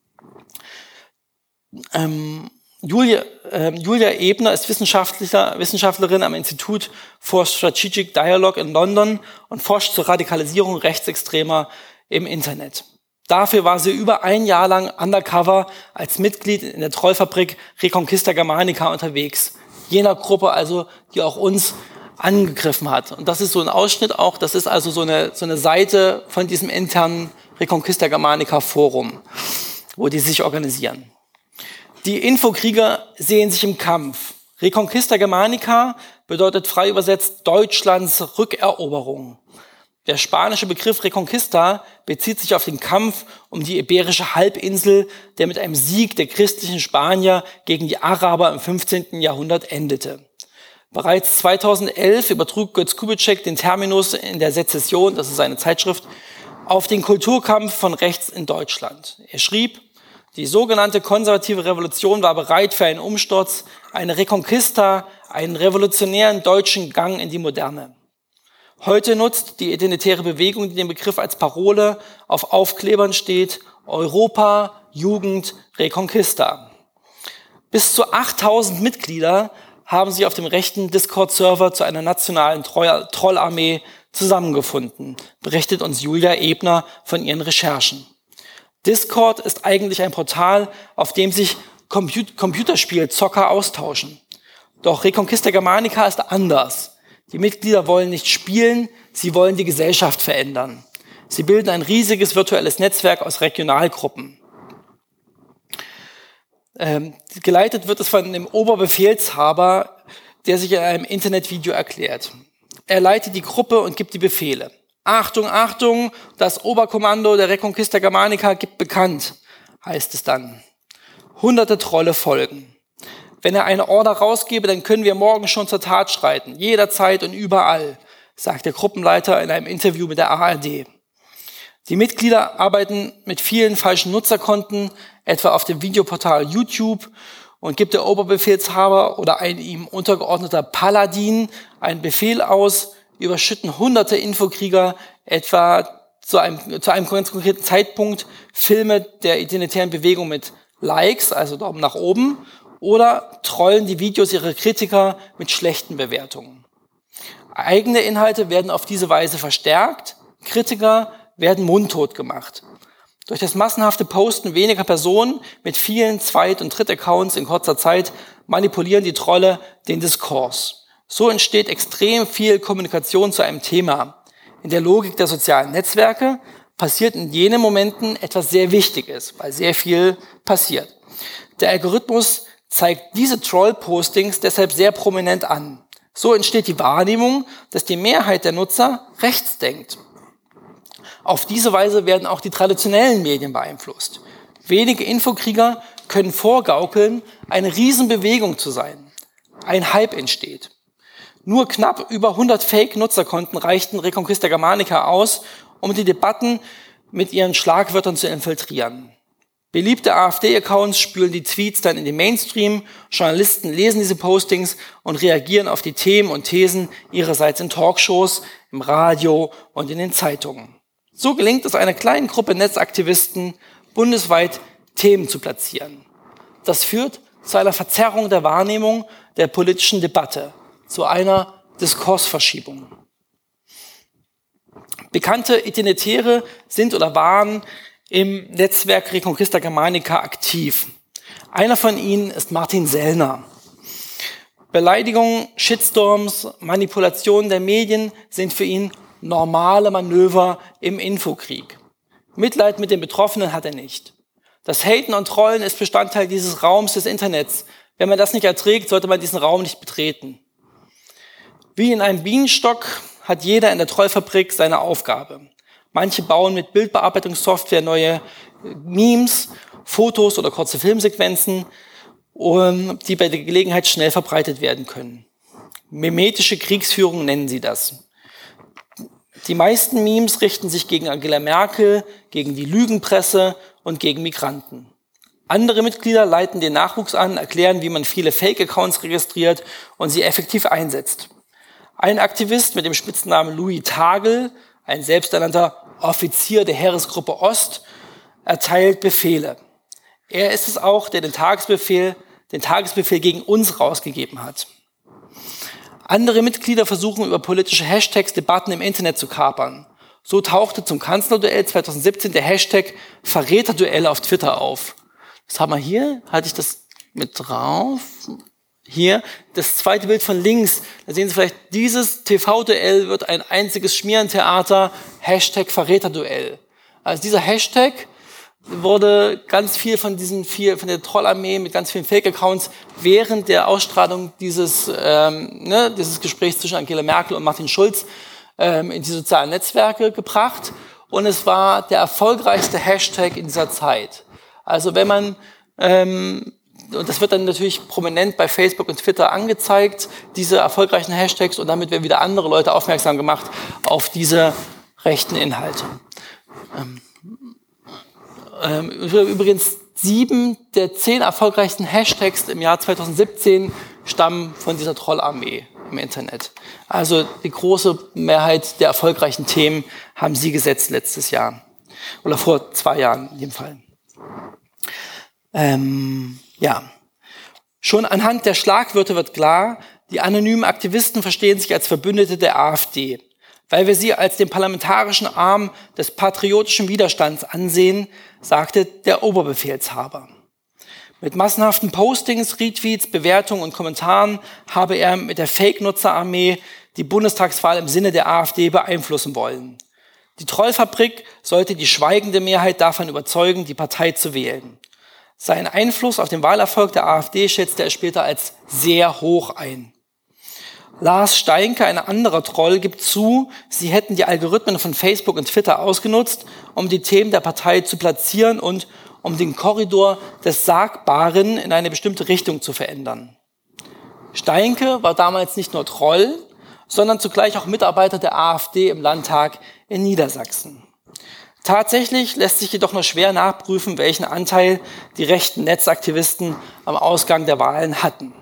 Julia Ebner ist Wissenschaftlerin am Institut for Strategic Dialogue in London und forscht zur Radikalisierung Rechtsextremer im Internet. Dafür war sie über ein Jahr lang undercover als Mitglied in der Trollfabrik Reconquista Germanica unterwegs. Jener Gruppe also, die auch uns angegriffen hat. Und das ist so ein Ausschnitt auch, das ist also so eine Seite von diesem internen Reconquista Germanica Forum, wo die sich organisieren. Die Infokrieger sehen sich im Kampf. Reconquista Germanica bedeutet frei übersetzt Deutschlands Rückeroberung. Der spanische Begriff Reconquista bezieht sich auf den Kampf um die Iberische Halbinsel, der mit einem Sieg der christlichen Spanier gegen die Araber im 15. Jahrhundert endete. Bereits 2011 übertrug Götz Kubitschek den Terminus in der Sezession, das ist seine Zeitschrift, auf den Kulturkampf von rechts in Deutschland. Er schrieb, die sogenannte konservative Revolution war bereit für einen Umsturz, eine Reconquista, einen revolutionären deutschen Gang in die Moderne. Heute nutzt die identitäre Bewegung, die den Begriff als Parole auf Aufklebern steht, Europa, Jugend, Reconquista. Bis zu 8000 Mitglieder haben sich auf dem rechten Discord-Server zu einer nationalen Trollarmee zusammengefunden, berichtet uns Julia Ebner von ihren Recherchen. Discord ist eigentlich ein Portal, auf dem sich Computerspielzocker austauschen. Doch Reconquista Germanica ist anders. Die Mitglieder wollen nicht spielen, sie wollen die Gesellschaft verändern. Sie bilden ein riesiges virtuelles Netzwerk aus Regionalgruppen. Geleitet wird es von dem Oberbefehlshaber, der sich in einem Internetvideo erklärt. Er leitet die Gruppe und gibt die Befehle. Achtung, Achtung, das Oberkommando der Reconquista Germanica gibt bekannt, heißt es dann. Hunderte Trolle folgen. Wenn er eine Order rausgebe, dann können wir morgen schon zur Tat schreiten, jederzeit und überall, sagt der Gruppenleiter in einem Interview mit der ARD. Die Mitglieder arbeiten mit vielen falschen Nutzerkonten, etwa auf dem Videoportal YouTube, und gibt der Oberbefehlshaber oder ein ihm untergeordneter Paladin einen Befehl aus, überschütten hunderte Infokrieger etwa zu einem ganz konkreten Zeitpunkt Filme der identitären Bewegung mit Likes, also Daumen nach oben, oder trollen die Videos ihrer Kritiker mit schlechten Bewertungen. Eigene Inhalte werden auf diese Weise verstärkt, Kritiker werden mundtot gemacht. Durch das massenhafte Posten weniger Personen mit vielen Zweit- und Dritt-Accounts in kurzer Zeit manipulieren die Trolle den Diskurs. So entsteht extrem viel Kommunikation zu einem Thema. In der Logik der sozialen Netzwerke passiert in jenen Momenten etwas sehr Wichtiges, weil sehr viel passiert. Der Algorithmus zeigt diese Troll-Postings deshalb sehr prominent an. So entsteht die Wahrnehmung, dass die Mehrheit der Nutzer rechts denkt. Auf diese Weise werden auch die traditionellen Medien beeinflusst. Wenige Infokrieger können vorgaukeln, eine Riesenbewegung zu sein. Ein Hype entsteht. Nur knapp über 100 Fake-Nutzerkonten reichten Reconquista Germanica aus, um die Debatten mit ihren Schlagwörtern zu infiltrieren. Beliebte AfD-Accounts spülen die Tweets dann in den Mainstream, Journalisten lesen diese Postings und reagieren auf die Themen und Thesen ihrerseits in Talkshows, im Radio und in den Zeitungen. So gelingt es einer kleinen Gruppe Netzaktivisten, bundesweit Themen zu platzieren. Das führt zu einer Verzerrung der Wahrnehmung der politischen Debatte, zu einer Diskursverschiebung. Bekannte Identitäre sind oder waren im Netzwerk Reconquista Germanica aktiv. Einer von ihnen ist Martin Sellner. Beleidigungen, Shitstorms, Manipulationen der Medien sind für ihn normale Manöver im Infokrieg. Mitleid mit den Betroffenen hat er nicht. Das Haten und Trollen ist Bestandteil dieses Raums des Internets. Wenn man das nicht erträgt, sollte man diesen Raum nicht betreten. Wie in einem Bienenstock hat jeder in der Trollfabrik seine Aufgabe. Manche bauen mit Bildbearbeitungssoftware neue Memes, Fotos oder kurze Filmsequenzen, die bei der Gelegenheit schnell verbreitet werden können. Mimetische Kriegsführung nennen sie das. Die meisten Memes richten sich gegen Angela Merkel, gegen die Lügenpresse und gegen Migranten. Andere Mitglieder leiten den Nachwuchs an, erklären, wie man viele Fake-Accounts registriert und sie effektiv einsetzt. Ein Aktivist mit dem Spitznamen Louis Tagel, ein selbsternannter Offizier der Heeresgruppe Ost, erteilt Befehle. Er ist es auch, der den Tagesbefehl gegen uns rausgegeben hat. Andere Mitglieder versuchen über politische Hashtags Debatten im Internet zu kapern. So tauchte zum Kanzlerduell 2017 der Hashtag Verräterduell auf Twitter auf. Das haben wir hier, halte ich das mit drauf. Hier, das zweite Bild von links, da sehen Sie vielleicht, dieses TV-Duell wird ein einziges Schmierentheater, Hashtag Verräterduell. Also dieser Hashtag wurde ganz viel von der Trollarmee mit ganz vielen Fake-Accounts während der Ausstrahlung dieses Gesprächs zwischen Angela Merkel und Martin Schulz in die sozialen Netzwerke gebracht. Und es war der erfolgreichste Hashtag in dieser Zeit. Also wenn man und das wird dann natürlich prominent bei Facebook und Twitter angezeigt, diese erfolgreichen Hashtags, und damit werden wieder andere Leute aufmerksam gemacht auf diese rechten Inhalte. Übrigens 7 der 10 erfolgreichsten Hashtags im Jahr 2017 stammen von dieser Trollarmee im Internet. Also die große Mehrheit der erfolgreichen Themen haben sie gesetzt letztes Jahr. Oder vor 2 Jahren in jedem Fall. Schon anhand der Schlagwörter wird klar, die anonymen Aktivisten verstehen sich als Verbündete der AfD, weil wir sie als den parlamentarischen Arm des patriotischen Widerstands ansehen, sagte der Oberbefehlshaber. Mit massenhaften Postings, Retweets, Bewertungen und Kommentaren habe er mit der Fake-Nutzer-Armee die Bundestagswahl im Sinne der AfD beeinflussen wollen. Die Trollfabrik sollte die schweigende Mehrheit davon überzeugen, die Partei zu wählen. Seinen Einfluss auf den Wahlerfolg der AfD schätzte er später als sehr hoch ein. Lars Steinke, ein anderer Troll, gibt zu, sie hätten die Algorithmen von Facebook und Twitter ausgenutzt, um die Themen der Partei zu platzieren und um den Korridor des Sagbaren in eine bestimmte Richtung zu verändern. Steinke war damals nicht nur Troll, sondern zugleich auch Mitarbeiter der AfD im Landtag in Niedersachsen. Tatsächlich lässt sich jedoch nur schwer nachprüfen, welchen Anteil die rechten Netzaktivisten am Ausgang der Wahlen hatten.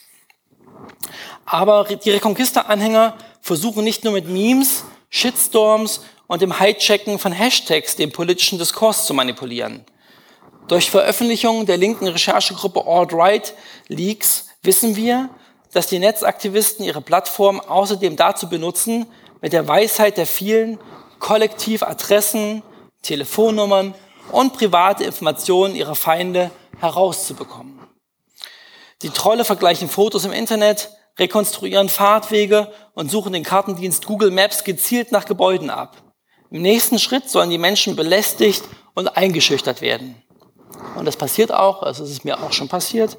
Aber die Reconquista-Anhänger versuchen nicht nur mit Memes, Shitstorms und dem Hijacken von Hashtags den politischen Diskurs zu manipulieren. Durch Veröffentlichungen der linken Recherchegruppe Alt-Right Leaks wissen wir, dass die Netzaktivisten ihre Plattform außerdem dazu benutzen, mit der Weisheit der vielen kollektiv Adressen, Telefonnummern und private Informationen ihrer Feinde herauszubekommen. Die Trolle vergleichen Fotos im Internet, rekonstruieren Fahrtwege und suchen den Kartendienst Google Maps gezielt nach Gebäuden ab. Im nächsten Schritt sollen die Menschen belästigt und eingeschüchtert werden. Und das passiert auch, also es ist mir auch schon passiert.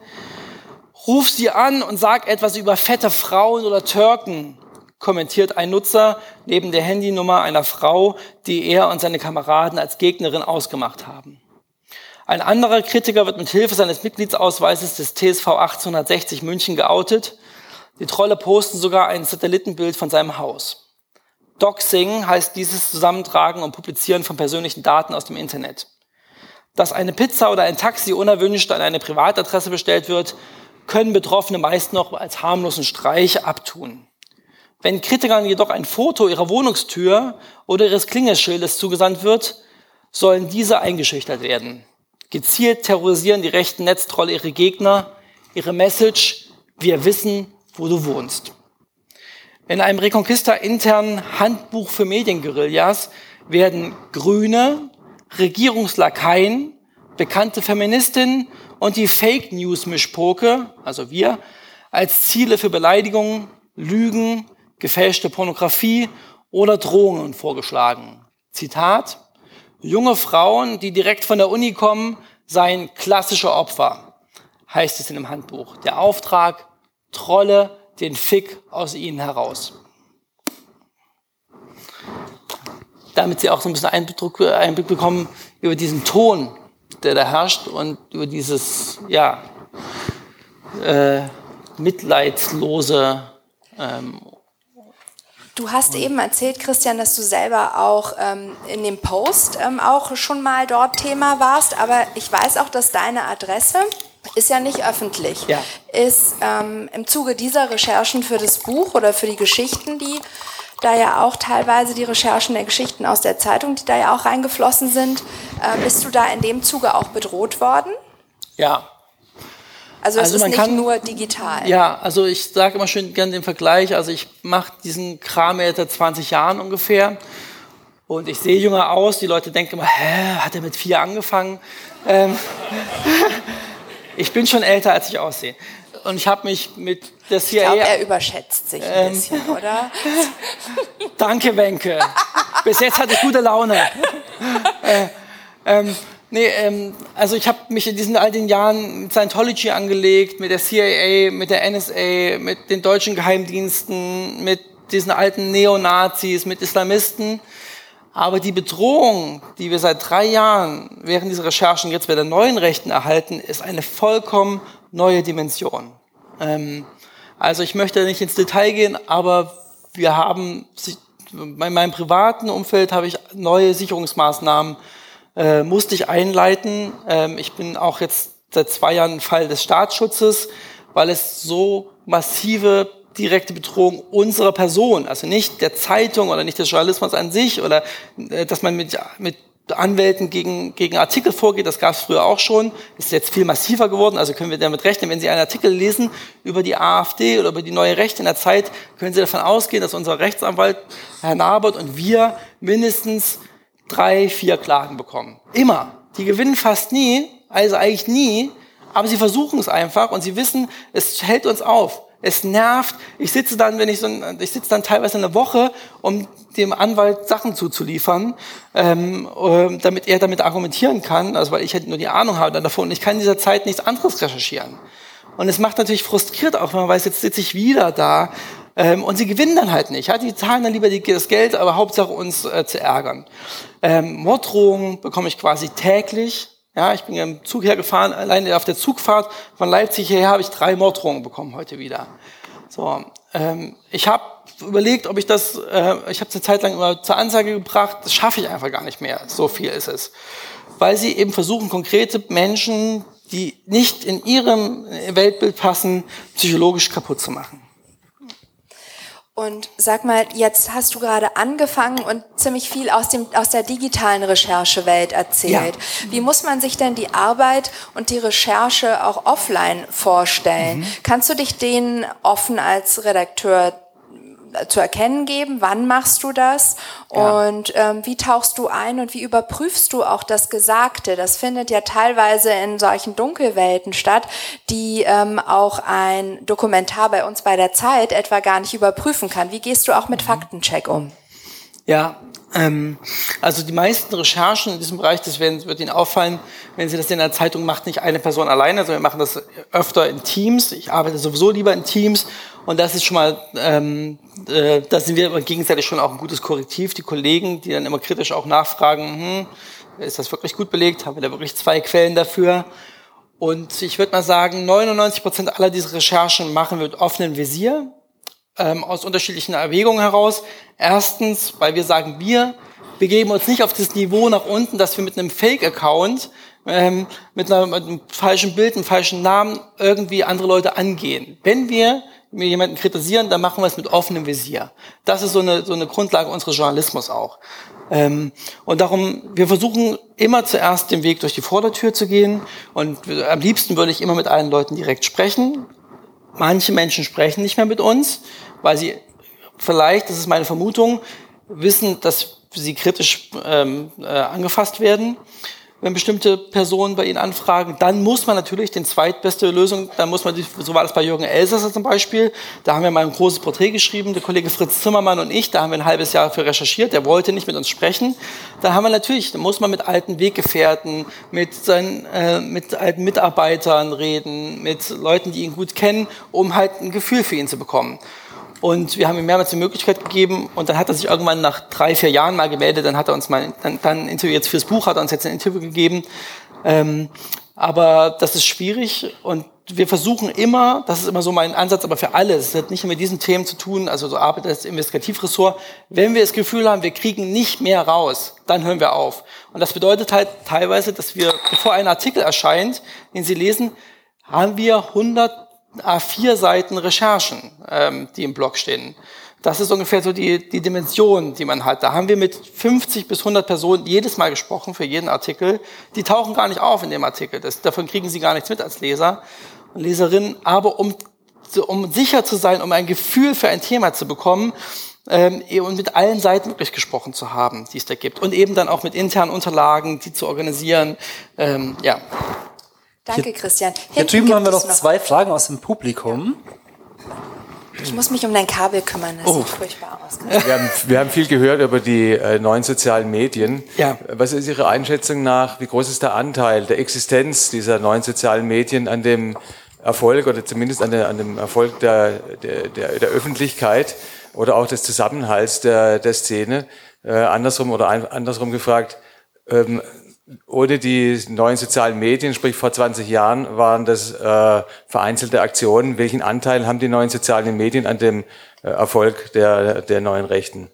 Ruf sie an und sag etwas über fette Frauen oder Türken, kommentiert ein Nutzer neben der Handynummer einer Frau, die er und seine Kameraden als Gegnerin ausgemacht haben. Ein anderer Kritiker wird mit Hilfe seines Mitgliedsausweises des TSV 1860 München geoutet. Die Trolle posten sogar ein Satellitenbild von seinem Haus. Doxing heißt dieses Zusammentragen und Publizieren von persönlichen Daten aus dem Internet. Dass eine Pizza oder ein Taxi unerwünscht an eine Privatadresse bestellt wird, können Betroffene meist noch als harmlosen Streich abtun. Wenn Kritikern jedoch ein Foto ihrer Wohnungstür oder ihres Klingelschildes zugesandt wird, sollen diese eingeschüchtert werden. Gezielt terrorisieren die rechten Netztrolle ihre Gegner. Ihre Message: Wir wissen, wo du wohnst. In einem Reconquista-internen Handbuch für Medienguerillas werden Grüne, Regierungslakaien, bekannte Feministinnen und die Fake-News-Mischpoke, also wir, als Ziele für Beleidigungen, Lügen, gefälschte Pornografie oder Drohungen vorgeschlagen. Zitat: Junge Frauen, die direkt von der Uni kommen, seien klassische Opfer, heißt es in dem Handbuch. Der Auftrag: Trolle den Fick aus ihnen heraus. Damit Sie auch so ein bisschen Einblick bekommen über diesen Ton, der da herrscht, und über dieses mitleidslose. Du hast eben erzählt, Christian, dass du selber auch in dem Post auch schon mal dort Thema warst, aber ich weiß auch, dass deine Adresse ist ja nicht öffentlich. Ja. Ist im Zuge dieser Recherchen für das Buch oder für die Geschichten, die da ja auch teilweise die Recherchen der Geschichten aus der Zeitung, die da ja auch reingeflossen sind, bist du da in dem Zuge auch bedroht worden? Ja. Also es ist nicht nur digital. Ja, also ich sage immer schön gerne den Vergleich, also ich mache diesen Kram jetzt seit 20 Jahren ungefähr und ich sehe jünger aus, die Leute denken immer, hat er mit 4 angefangen? Ich bin schon älter, als ich aussehe. Und ich habe mich mit der CIA... Ich glaube, er überschätzt sich ein bisschen, oder? Danke, Wenke. Bis jetzt hatte ich gute Laune. Also ich habe mich in all den Jahren mit Scientology angelegt, mit der CIA, mit der NSA, mit den deutschen Geheimdiensten, mit diesen alten Neonazis, mit Islamisten. Aber die Bedrohung, die wir seit 3 Jahren während dieser Recherchen jetzt bei den neuen Rechten erhalten, ist eine vollkommen neue Dimension. Also ich möchte nicht ins Detail gehen, aber wir haben, bei meinem privaten Umfeld habe ich neue Sicherungsmaßnahmen, musste ich einleiten. Ich bin auch jetzt seit 2 Jahren Fall des Staatsschutzes, weil es so massive direkte Bedrohung unserer Person, also nicht der Zeitung oder nicht des Journalismus an sich oder dass man mit Anwälten gegen Artikel vorgeht, das gab es früher auch schon, ist jetzt viel massiver geworden, also können wir damit rechnen, wenn Sie einen Artikel lesen über die AfD oder über die neue Rechte in der Zeit, können Sie davon ausgehen, dass unser Rechtsanwalt, Herr Nabert und wir mindestens 3, 4 Klagen bekommen. Immer. Die gewinnen fast nie, also eigentlich nie, aber sie versuchen es einfach und sie wissen, es hält uns auf. Es nervt. Ich sitze dann teilweise eine Woche, um dem Anwalt Sachen zuzuliefern, damit er damit argumentieren kann, also weil ich halt nur die Ahnung habe davon und ich kann in dieser Zeit nichts anderes recherchieren. Und es macht natürlich frustriert auch, wenn man weiß, jetzt sitze ich wieder da und sie gewinnen dann halt nicht. Ja? Die zahlen dann lieber das Geld, aber Hauptsache uns zu ärgern. Morddrohungen bekomme ich quasi täglich. Ja, ich bin ja im Zug hergefahren, alleine auf der Zugfahrt von Leipzig hierher habe ich 3 Morddrohungen bekommen heute wieder. So, ich habe überlegt, ob ich das, ich habe es eine Zeit lang immer zur Anzeige gebracht, das schaffe ich einfach gar nicht mehr, so viel ist es. Weil sie eben versuchen, konkrete Menschen, die nicht in ihrem Weltbild passen, psychologisch kaputt zu machen. Und sag mal, jetzt hast du gerade angefangen und ziemlich viel aus der digitalen Recherchewelt erzählt. Ja. Wie muss man sich denn die Arbeit und die Recherche auch offline vorstellen? Kannst du dich denen offen als Redakteur zu erkennen geben? Wann machst du das? Ja. Und wie tauchst du ein und wie überprüfst du auch das Gesagte? Das findet ja teilweise in solchen Dunkelwelten statt, die auch ein Dokumentar bei uns bei der Zeit etwa gar nicht überprüfen kann. Wie gehst du auch mit Faktencheck um? Ja, also die meisten Recherchen in diesem Bereich, das wird Ihnen auffallen, wenn Sie das in der Zeitung macht, nicht eine Person alleine, sondern wir machen das öfter in Teams. Ich arbeite sowieso lieber in Teams und das ist schon mal, da sind wir gegenseitig schon auch ein gutes Korrektiv. Die Kollegen, die dann immer kritisch auch nachfragen, ist das wirklich gut belegt? Haben wir da wirklich 2 Quellen dafür? Und ich würde mal sagen, 99% aller dieser Recherchen machen wir mit offenem Visier. Aus unterschiedlichen Erwägungen heraus. Erstens, weil wir sagen, wir begeben uns nicht auf das Niveau nach unten, dass wir mit einem Fake-Account, mit einem falschen Bild, einem falschen Namen irgendwie andere Leute angehen. Wenn wir jemanden kritisieren, dann machen wir es mit offenem Visier. Das ist so eine Grundlage unseres Journalismus auch. Und darum, wir versuchen immer zuerst den Weg durch die Vordertür zu gehen und am liebsten würde ich immer mit allen Leuten direkt sprechen. Manche Menschen sprechen nicht mehr mit uns, weil sie vielleicht, das ist meine Vermutung, wissen, dass sie kritisch angefasst werden, wenn bestimmte Personen bei ihnen anfragen. Dann muss man natürlich die zweitbeste Lösung, so war das bei Jürgen Elsässer zum Beispiel, da haben wir mal ein großes Porträt geschrieben, der Kollege Fritz Zimmermann und ich, da haben wir ein halbes Jahr für recherchiert, der wollte nicht mit uns sprechen. Da muss man mit alten Weggefährten, mit alten Mitarbeitern reden, mit Leuten, die ihn gut kennen, um halt ein Gefühl für ihn zu bekommen. Und wir haben ihm mehrmals die Möglichkeit gegeben und dann hat er sich irgendwann nach 3, 4 Jahren mal gemeldet, dann hat er uns mal dann ein Interview jetzt fürs Buch, hat er uns jetzt ein Interview gegeben. Aber das ist schwierig und wir versuchen immer, das ist immer so mein Ansatz, aber für alle, es hat nicht mit diesen Themen zu tun, also so Arbeit als Investigativressort, wenn wir das Gefühl haben, wir kriegen nicht mehr raus, dann hören wir auf. Und das bedeutet halt teilweise, dass wir, bevor ein Artikel erscheint, den Sie lesen, haben wir 100 A4 Seiten Recherchen, die im Blog stehen. Das ist ungefähr so die Dimension, die man hat. Da haben wir mit 50 bis 100 Personen jedes Mal gesprochen für jeden Artikel. Die tauchen gar nicht auf in dem Artikel. Davon kriegen Sie gar nichts mit als Leser und Leserin. Aber um sicher zu sein, um ein Gefühl für ein Thema zu bekommen und mit allen Seiten wirklich gesprochen zu haben, die es da gibt. Und eben dann auch mit internen Unterlagen, die zu organisieren. Ja. Danke, Christian. Hier drüben haben wir noch 2 Fragen aus dem Publikum. Ich muss mich um dein Kabel kümmern, das sieht furchtbar aus. Wir haben viel gehört über die neuen sozialen Medien. Ja. Was ist Ihrer Einschätzung nach, wie groß ist der Anteil der Existenz dieser neuen sozialen Medien an dem Erfolg oder zumindest an dem Erfolg der Öffentlichkeit oder auch des Zusammenhalts der Szene? andersrum gefragt, ohne die neuen sozialen Medien, sprich vor 20 Jahren, waren das vereinzelte Aktionen. Welchen Anteil haben die neuen sozialen Medien an dem Erfolg der neuen Rechten?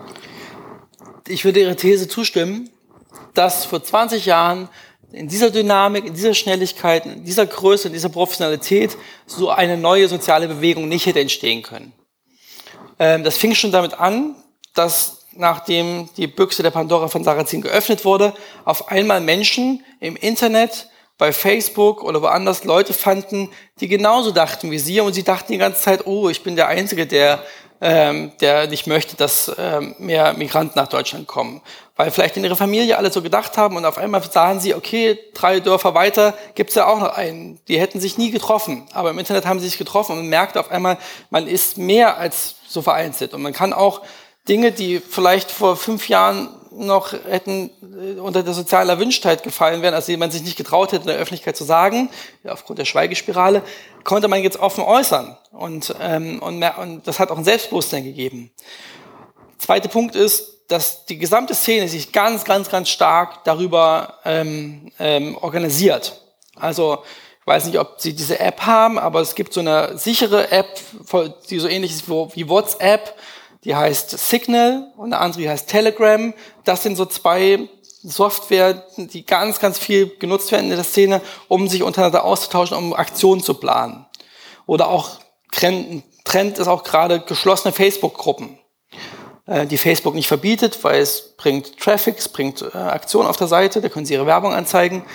Ich würde Ihrer These zustimmen, dass vor 20 Jahren in dieser Dynamik, in dieser Schnelligkeit, in dieser Größe, in dieser Professionalität so eine neue soziale Bewegung nicht hätte entstehen können. Das fing schon damit an, dass nachdem die Büchse der Pandora von Sarrazin geöffnet wurde, auf einmal Menschen im Internet, bei Facebook oder woanders Leute fanden, die genauso dachten wie sie, und sie dachten die ganze Zeit, oh, ich bin der Einzige, der nicht möchte, dass mehr Migranten nach Deutschland kommen. Weil vielleicht in ihrer Familie alle so gedacht haben, und auf einmal sahen sie, okay, 3 Dörfer weiter gibt's ja auch noch einen. Die hätten sich nie getroffen, aber im Internet haben sie sich getroffen, und man merkte auf einmal, man ist mehr als so vereinzelt. Und man kann auch Dinge, die vielleicht vor 5 Jahren noch hätten unter der sozialen Erwünschtheit gefallen wären, also die man sich nicht getraut hätte, in der Öffentlichkeit zu sagen, ja, aufgrund der Schweigespirale, konnte man jetzt offen äußern. Und das hat auch ein Selbstbewusstsein gegeben. Zweiter Punkt ist, dass die gesamte Szene sich ganz, ganz, ganz stark darüber organisiert. Also ich weiß nicht, ob Sie diese App haben, aber es gibt so eine sichere App, die so ähnlich ist wie WhatsApp. Die heißt Signal und eine andere, die heißt Telegram. Das sind so 2 Software, die ganz, ganz viel genutzt werden in der Szene, um sich untereinander auszutauschen, um Aktionen zu planen. Oder auch Trend ist auch gerade geschlossene Facebook-Gruppen, die Facebook nicht verbietet, weil es bringt Traffic, es bringt Aktionen auf der Seite, da können Sie Ihre Werbung anzeigen.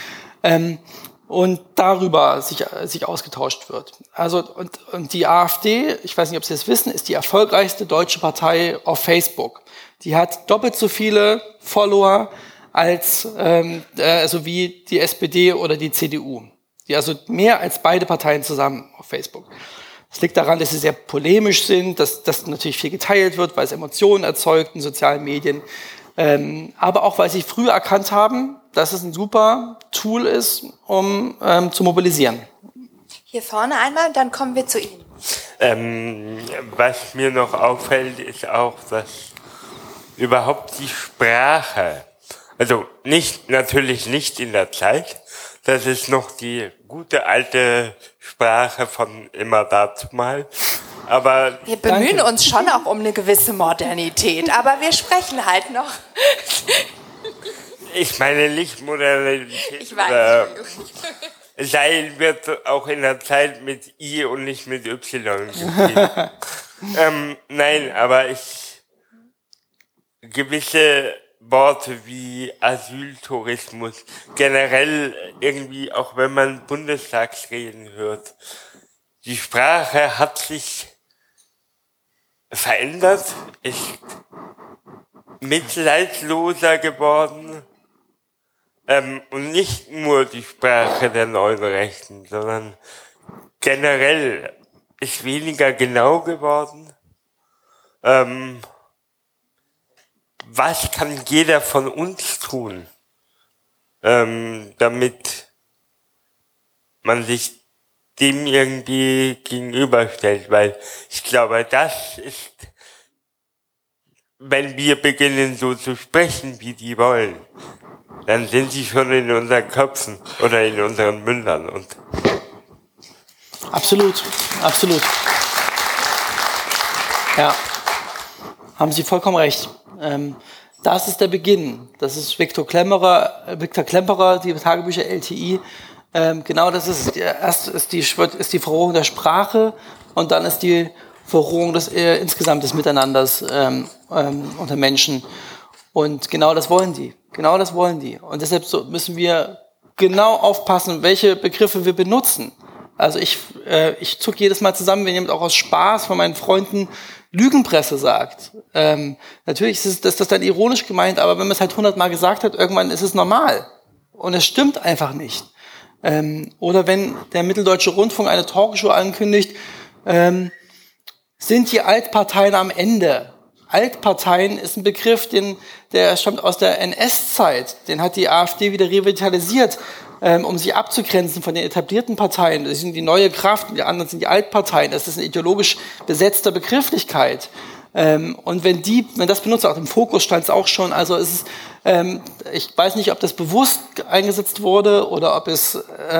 Und darüber sich ausgetauscht wird. Also und die AfD, ich weiß nicht, ob Sie das wissen, ist die erfolgreichste deutsche Partei auf Facebook. Die hat doppelt so viele Follower als also wie die SPD oder die CDU. Die also mehr als beide Parteien zusammen auf Facebook. Das liegt daran, dass sie sehr polemisch sind, dass natürlich viel geteilt wird, weil es Emotionen erzeugt in sozialen Medien. Aber auch, weil sie früh erkannt haben, dass es ein super Tool ist, um zu mobilisieren. Hier vorne einmal, dann kommen wir zu Ihnen. Was mir noch auffällt, ist auch, dass überhaupt die Sprache, also natürlich nicht in der Zeit, das ist noch die gute alte Sprache von immer dazumal. Aber wir bemühen uns schon auch um eine gewisse Modernität, aber wir sprechen halt noch. Ich meine nicht Modernität. Ich weiß. Sein wird auch in der Zeit mit I und nicht mit Y geschrieben. Nein, aber gewisse Worte wie Asyltourismus, generell irgendwie, auch wenn man Bundestagsreden hört, die Sprache hat sich verändert, ist mitleidsloser geworden, und nicht nur die Sprache der neuen Rechten, sondern generell ist weniger genau geworden. Was kann jeder von uns tun, damit man sich dem irgendwie gegenüberstellt? Weil ich glaube, das ist, wenn wir beginnen so zu sprechen, wie die wollen, dann sind sie schon in unseren Köpfen oder in unseren Mündern. Und absolut, absolut. Ja, haben Sie vollkommen recht. Das ist der Beginn. Das ist Viktor Klemperer, die Tagebücher LTI. Genau, das ist erst ist die Verrohung der Sprache und dann ist die Verrohung insgesamt des Miteinanders unter Menschen. Und genau das wollen die. Genau das wollen die. Und deshalb müssen wir genau aufpassen, welche Begriffe wir benutzen. Also ich zucke jedes Mal zusammen, wenn jemand auch aus Spaß von meinen Freunden Lügenpresse sagt. Natürlich ist das dann ironisch gemeint, aber wenn man es halt 100-mal gesagt hat, irgendwann ist es normal. Und es stimmt einfach nicht. Oder wenn der Mitteldeutsche Rundfunk eine Talkshow ankündigt, sind die Altparteien am Ende. Altparteien ist ein Begriff, der stammt aus der NS-Zeit. Den hat die AfD wieder revitalisiert, um sich abzugrenzen von den etablierten Parteien. Das sind die neue Kraft, die anderen sind die Altparteien. Das ist eine ideologisch besetzte Begrifflichkeit. Und wenn das benutzt, auch im Fokus stand es auch schon, also es ist, ich weiß nicht, ob das bewusst eingesetzt wurde oder ob es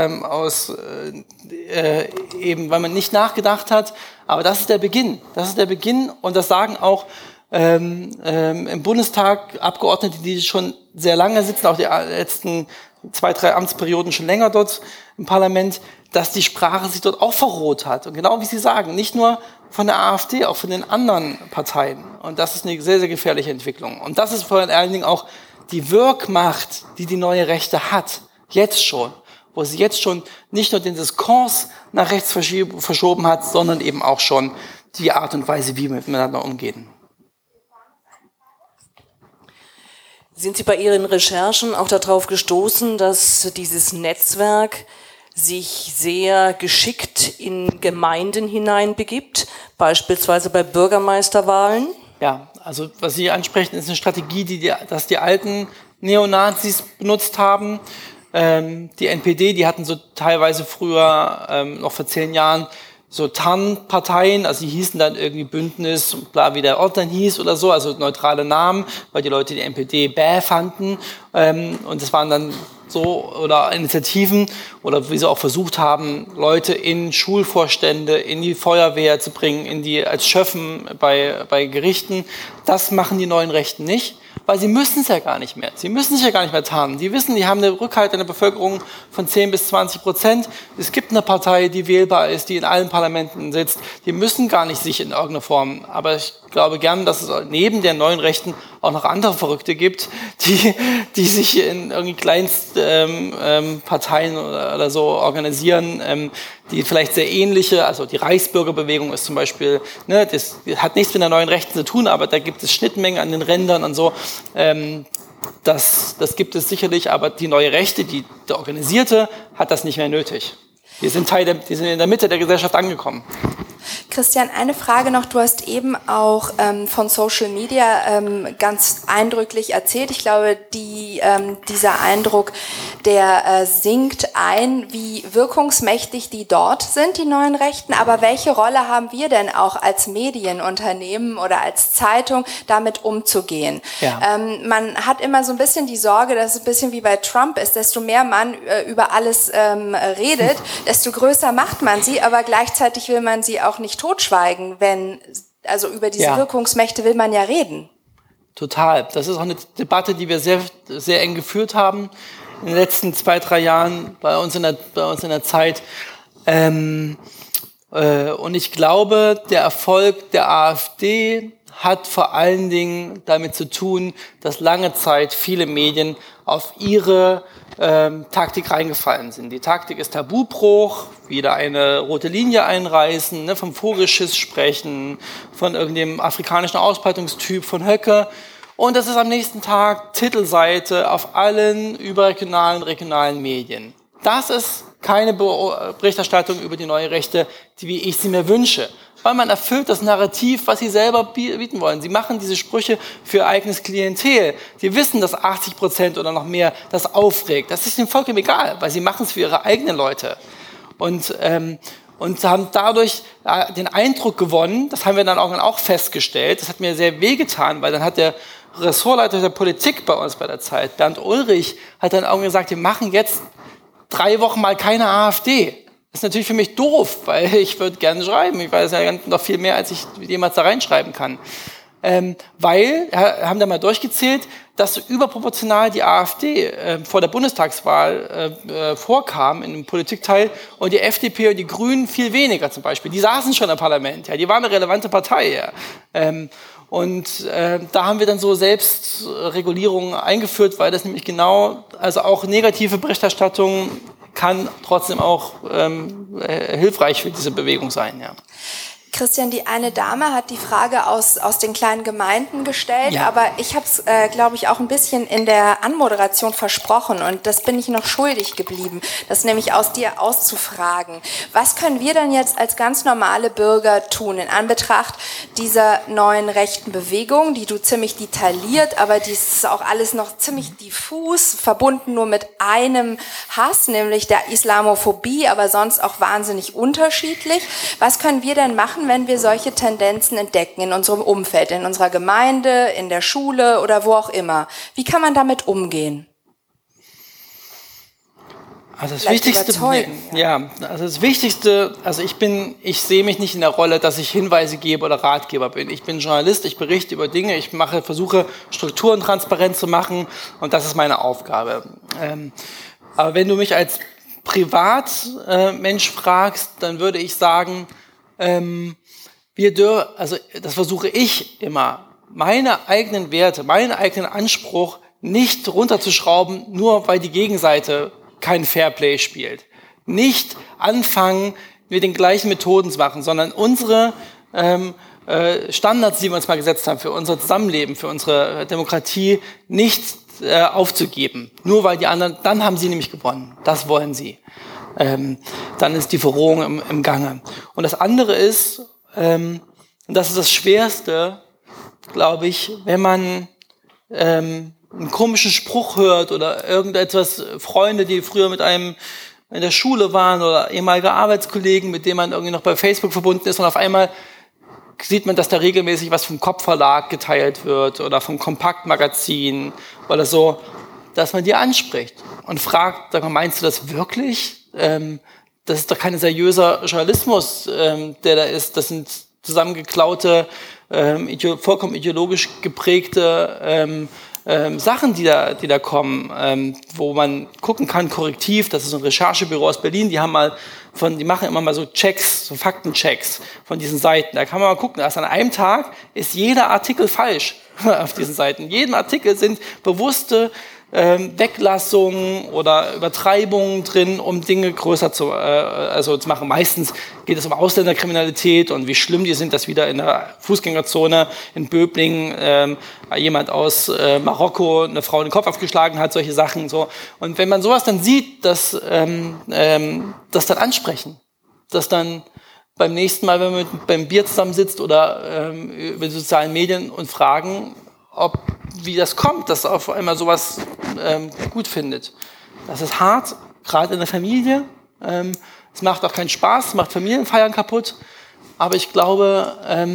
eben, weil man nicht nachgedacht hat, aber das ist der Beginn. Das ist der Beginn und das sagen auch im Bundestag Abgeordnete, die schon sehr lange sitzen, auch die letzten 2, 3 Amtsperioden schon länger dort im Parlament, dass die Sprache sich dort auch verroht hat. Und genau wie Sie sagen, nicht nur von der AfD, auch von den anderen Parteien. Und das ist eine sehr, sehr gefährliche Entwicklung. Und das ist vor allen Dingen auch die Wirkmacht, die die neue Rechte hat, jetzt schon. Wo sie jetzt schon nicht nur den Diskurs nach rechts verschoben hat, sondern eben auch schon die Art und Weise, wie wir miteinander umgehen. Sind Sie bei Ihren Recherchen auch darauf gestoßen, dass dieses Netzwerk sich sehr geschickt in Gemeinden hineinbegibt, beispielsweise bei Bürgermeisterwahlen? Ja, also was Sie ansprechen, ist eine Strategie, dass die alten Neonazis benutzt haben. Die NPD, die hatten so teilweise früher, noch vor 10 Jahren, so Tarnparteien, also die hießen dann irgendwie Bündnis, bla, wie der Ort dann hieß oder so, also neutrale Namen, weil die Leute die NPD bäh fanden. Und das waren dann so, oder Initiativen, oder wie sie auch versucht haben, Leute in Schulvorstände, in die Feuerwehr zu bringen, als Schöffen bei Gerichten. Das machen die neuen Rechten nicht, weil sie müssen es ja gar nicht mehr. Sie müssen sich ja gar nicht mehr tarnen. Die wissen, die haben eine Rückhalt in der Bevölkerung von 10-20%. Es gibt eine Partei, die wählbar ist, die in allen Parlamenten sitzt. Die müssen gar nicht sich in irgendeiner Form. Aber ich glaube gern, dass es neben den neuen Rechten auch noch andere Verrückte gibt, die sich in irgendwie Kleinstparteien oder so organisieren, die vielleicht sehr ähnliche, also die Reichsbürgerbewegung ist zum Beispiel, ne, das hat nichts mit der neuen Rechten zu tun, aber da gibt es Schnittmengen an den Rändern und so. Das gibt es sicherlich, aber die neue Rechte, der Organisierte, hat das nicht mehr nötig. Die sind in der Mitte der Gesellschaft angekommen. Christian, eine Frage noch. Du hast eben auch von Social Media ganz eindrücklich erzählt. Ich glaube, dieser Eindruck, der sinkt ein, wie wirkungsmächtig die dort sind, die neuen Rechten. Aber welche Rolle haben wir denn auch als Medienunternehmen oder als Zeitung, damit umzugehen? Ja. Man hat immer so ein bisschen die Sorge, dass es ein bisschen wie bei Trump ist. Desto mehr man über alles redet, desto größer macht man sie. Aber gleichzeitig will man sie auch nicht totschweigen, also über diese Wirkungsmächte will man ja reden. Total. Das ist auch eine Debatte, die wir sehr, sehr eng geführt haben in den letzten 2, 3 Jahren bei uns in der Zeit. Und ich glaube, der Erfolg der AfD hat vor allen Dingen damit zu tun, dass lange Zeit viele Medien auf ihre Taktik reingefallen sind. Die Taktik ist Tabubruch, wieder eine rote Linie einreißen, ne, vom Vogelschiss sprechen, von irgendeinem afrikanischen Ausbreitungstyp, von Höcke. Und das ist am nächsten Tag Titelseite auf allen überregionalen, regionalen Medien. Das ist keine Berichterstattung über die neue Rechte, wie ich sie mir wünsche. Weil man erfüllt das Narrativ, was sie selber bieten wollen. Sie machen diese Sprüche für ihr eigenes Klientel. Sie wissen, dass 80% oder noch mehr das aufregt. Das ist ihnen vollkommen egal, weil sie machen es für ihre eigenen Leute. Und haben dadurch den Eindruck gewonnen, das haben wir dann auch festgestellt, das hat mir sehr wehgetan, weil dann hat der Ressortleiter der Politik bei uns bei der Zeit, Bernd Ulrich, hat dann auch gesagt, wir machen jetzt 3 Wochen mal keine AfD. Das ist natürlich für mich doof, weil ich würde gerne schreiben. Ich weiß ja noch viel mehr, als ich jemals da reinschreiben kann. Weil, haben da mal durchgezählt, dass überproportional die AfD vor der Bundestagswahl vorkam in dem Politikteil und die FDP und die Grünen viel weniger zum Beispiel. Die saßen schon im Parlament, ja, die waren eine relevante Partei. Ja. Da haben wir dann so Selbstregulierungen eingeführt, weil das nämlich genau, also auch negative Berichterstattung kann trotzdem auch hilfreich für diese Bewegung sein, ja. Christian, die eine Dame hat die Frage aus den kleinen Gemeinden gestellt, aber ich habe es, glaube ich, auch ein bisschen in der Anmoderation versprochen und das bin ich noch schuldig geblieben, das nämlich aus dir auszufragen. Was können wir denn jetzt als ganz normale Bürger tun in Anbetracht dieser neuen rechten Bewegung, die du ziemlich detailliert, aber die ist auch alles noch ziemlich diffus, verbunden nur mit einem Hass, nämlich der Islamophobie, aber sonst auch wahnsinnig unterschiedlich. Was können wir denn machen, machen, wenn wir solche Tendenzen entdecken in unserem Umfeld, in unserer Gemeinde, in der Schule oder wo auch immer? Wie kann man damit umgehen? Also das Wichtigste, ich sehe mich nicht in der Rolle, dass ich Hinweise gebe oder Ratgeber bin. Ich bin Journalist, ich berichte über Dinge, versuche Strukturen transparent zu machen und das ist meine Aufgabe. Aber wenn du mich als Privatmensch fragst, dann würde ich sagen, das versuche ich immer, meine eigenen Werte, meinen eigenen Anspruch nicht runterzuschrauben, nur weil die Gegenseite kein Fairplay spielt. Nicht anfangen, mit den gleichen Methoden zu machen, sondern unsere Standards, die wir uns mal gesetzt haben für unser Zusammenleben, für unsere Demokratie, nicht aufzugeben. Nur weil die anderen, dann haben sie nämlich gewonnen. Das wollen sie. Dann ist die Verrohung im Gange. Und das andere ist, und das ist das Schwerste, glaube ich, wenn man einen komischen Spruch hört oder irgendetwas, Freunde, die früher mit einem in der Schule waren oder ehemalige Arbeitskollegen, mit denen man irgendwie noch bei Facebook verbunden ist und auf einmal sieht man, dass da regelmäßig was vom Kopfverlag geteilt wird oder vom Kompaktmagazin oder so, dass man die anspricht und fragt, sag mal, meinst du das wirklich? Das ist doch kein seriöser Journalismus, der da ist. Das sind zusammengeklaute, vollkommen ideologisch geprägte Sachen, die da kommen, wo man gucken kann, Korrektiv, das ist so ein Recherchebüro aus Berlin, die machen immer mal so Checks, so Faktenchecks von diesen Seiten. Da kann man mal gucken, erst an einem Tag ist jeder Artikel falsch auf diesen Seiten. In jedem Artikel sind bewusste Weglassungen oder Übertreibungen drin, um Dinge größer zu machen. Meistens geht es um Ausländerkriminalität und wie schlimm die sind, dass wieder in der Fußgängerzone in Böblingen jemand aus Marokko eine Frau in den Kopf aufgeschlagen hat, solche Sachen. So. Und wenn man sowas dann sieht, das dann ansprechen, das dann beim nächsten Mal, wenn man beim Bier zusammensitzt oder über die sozialen Medien und fragen, wie das kommt, dass auf einmal sowas gut findet. Das ist hart, gerade in der Familie. Es macht auch keinen Spaß, es macht Familienfeiern kaputt. Aber ich glaube,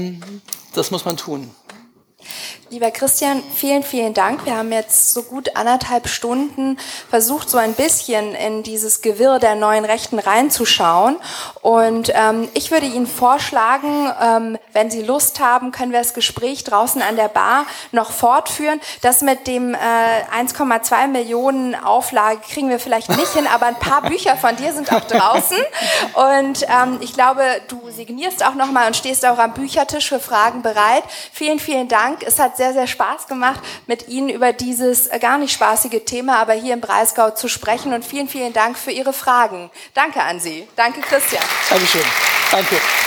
das muss man tun. Lieber Christian, vielen, vielen Dank. Wir haben jetzt so gut 1,5 Stunden versucht, so ein bisschen in dieses Gewirr der neuen Rechten reinzuschauen. Und ich würde Ihnen vorschlagen, wenn Sie Lust haben, können wir das Gespräch draußen an der Bar noch fortführen. Das mit dem 1,2 Millionen Auflage kriegen wir vielleicht nicht hin, aber ein paar Bücher von dir sind auch draußen. Und ich glaube, du signierst auch nochmal und stehst auch am Büchertisch für Fragen bereit. Vielen, vielen Dank. Es hat sehr, sehr Spaß gemacht, mit Ihnen über dieses gar nicht spaßige Thema, aber hier im Breisgau zu sprechen. Und vielen, vielen Dank für Ihre Fragen. Danke an Sie. Danke, Christian. Dankeschön. Danke.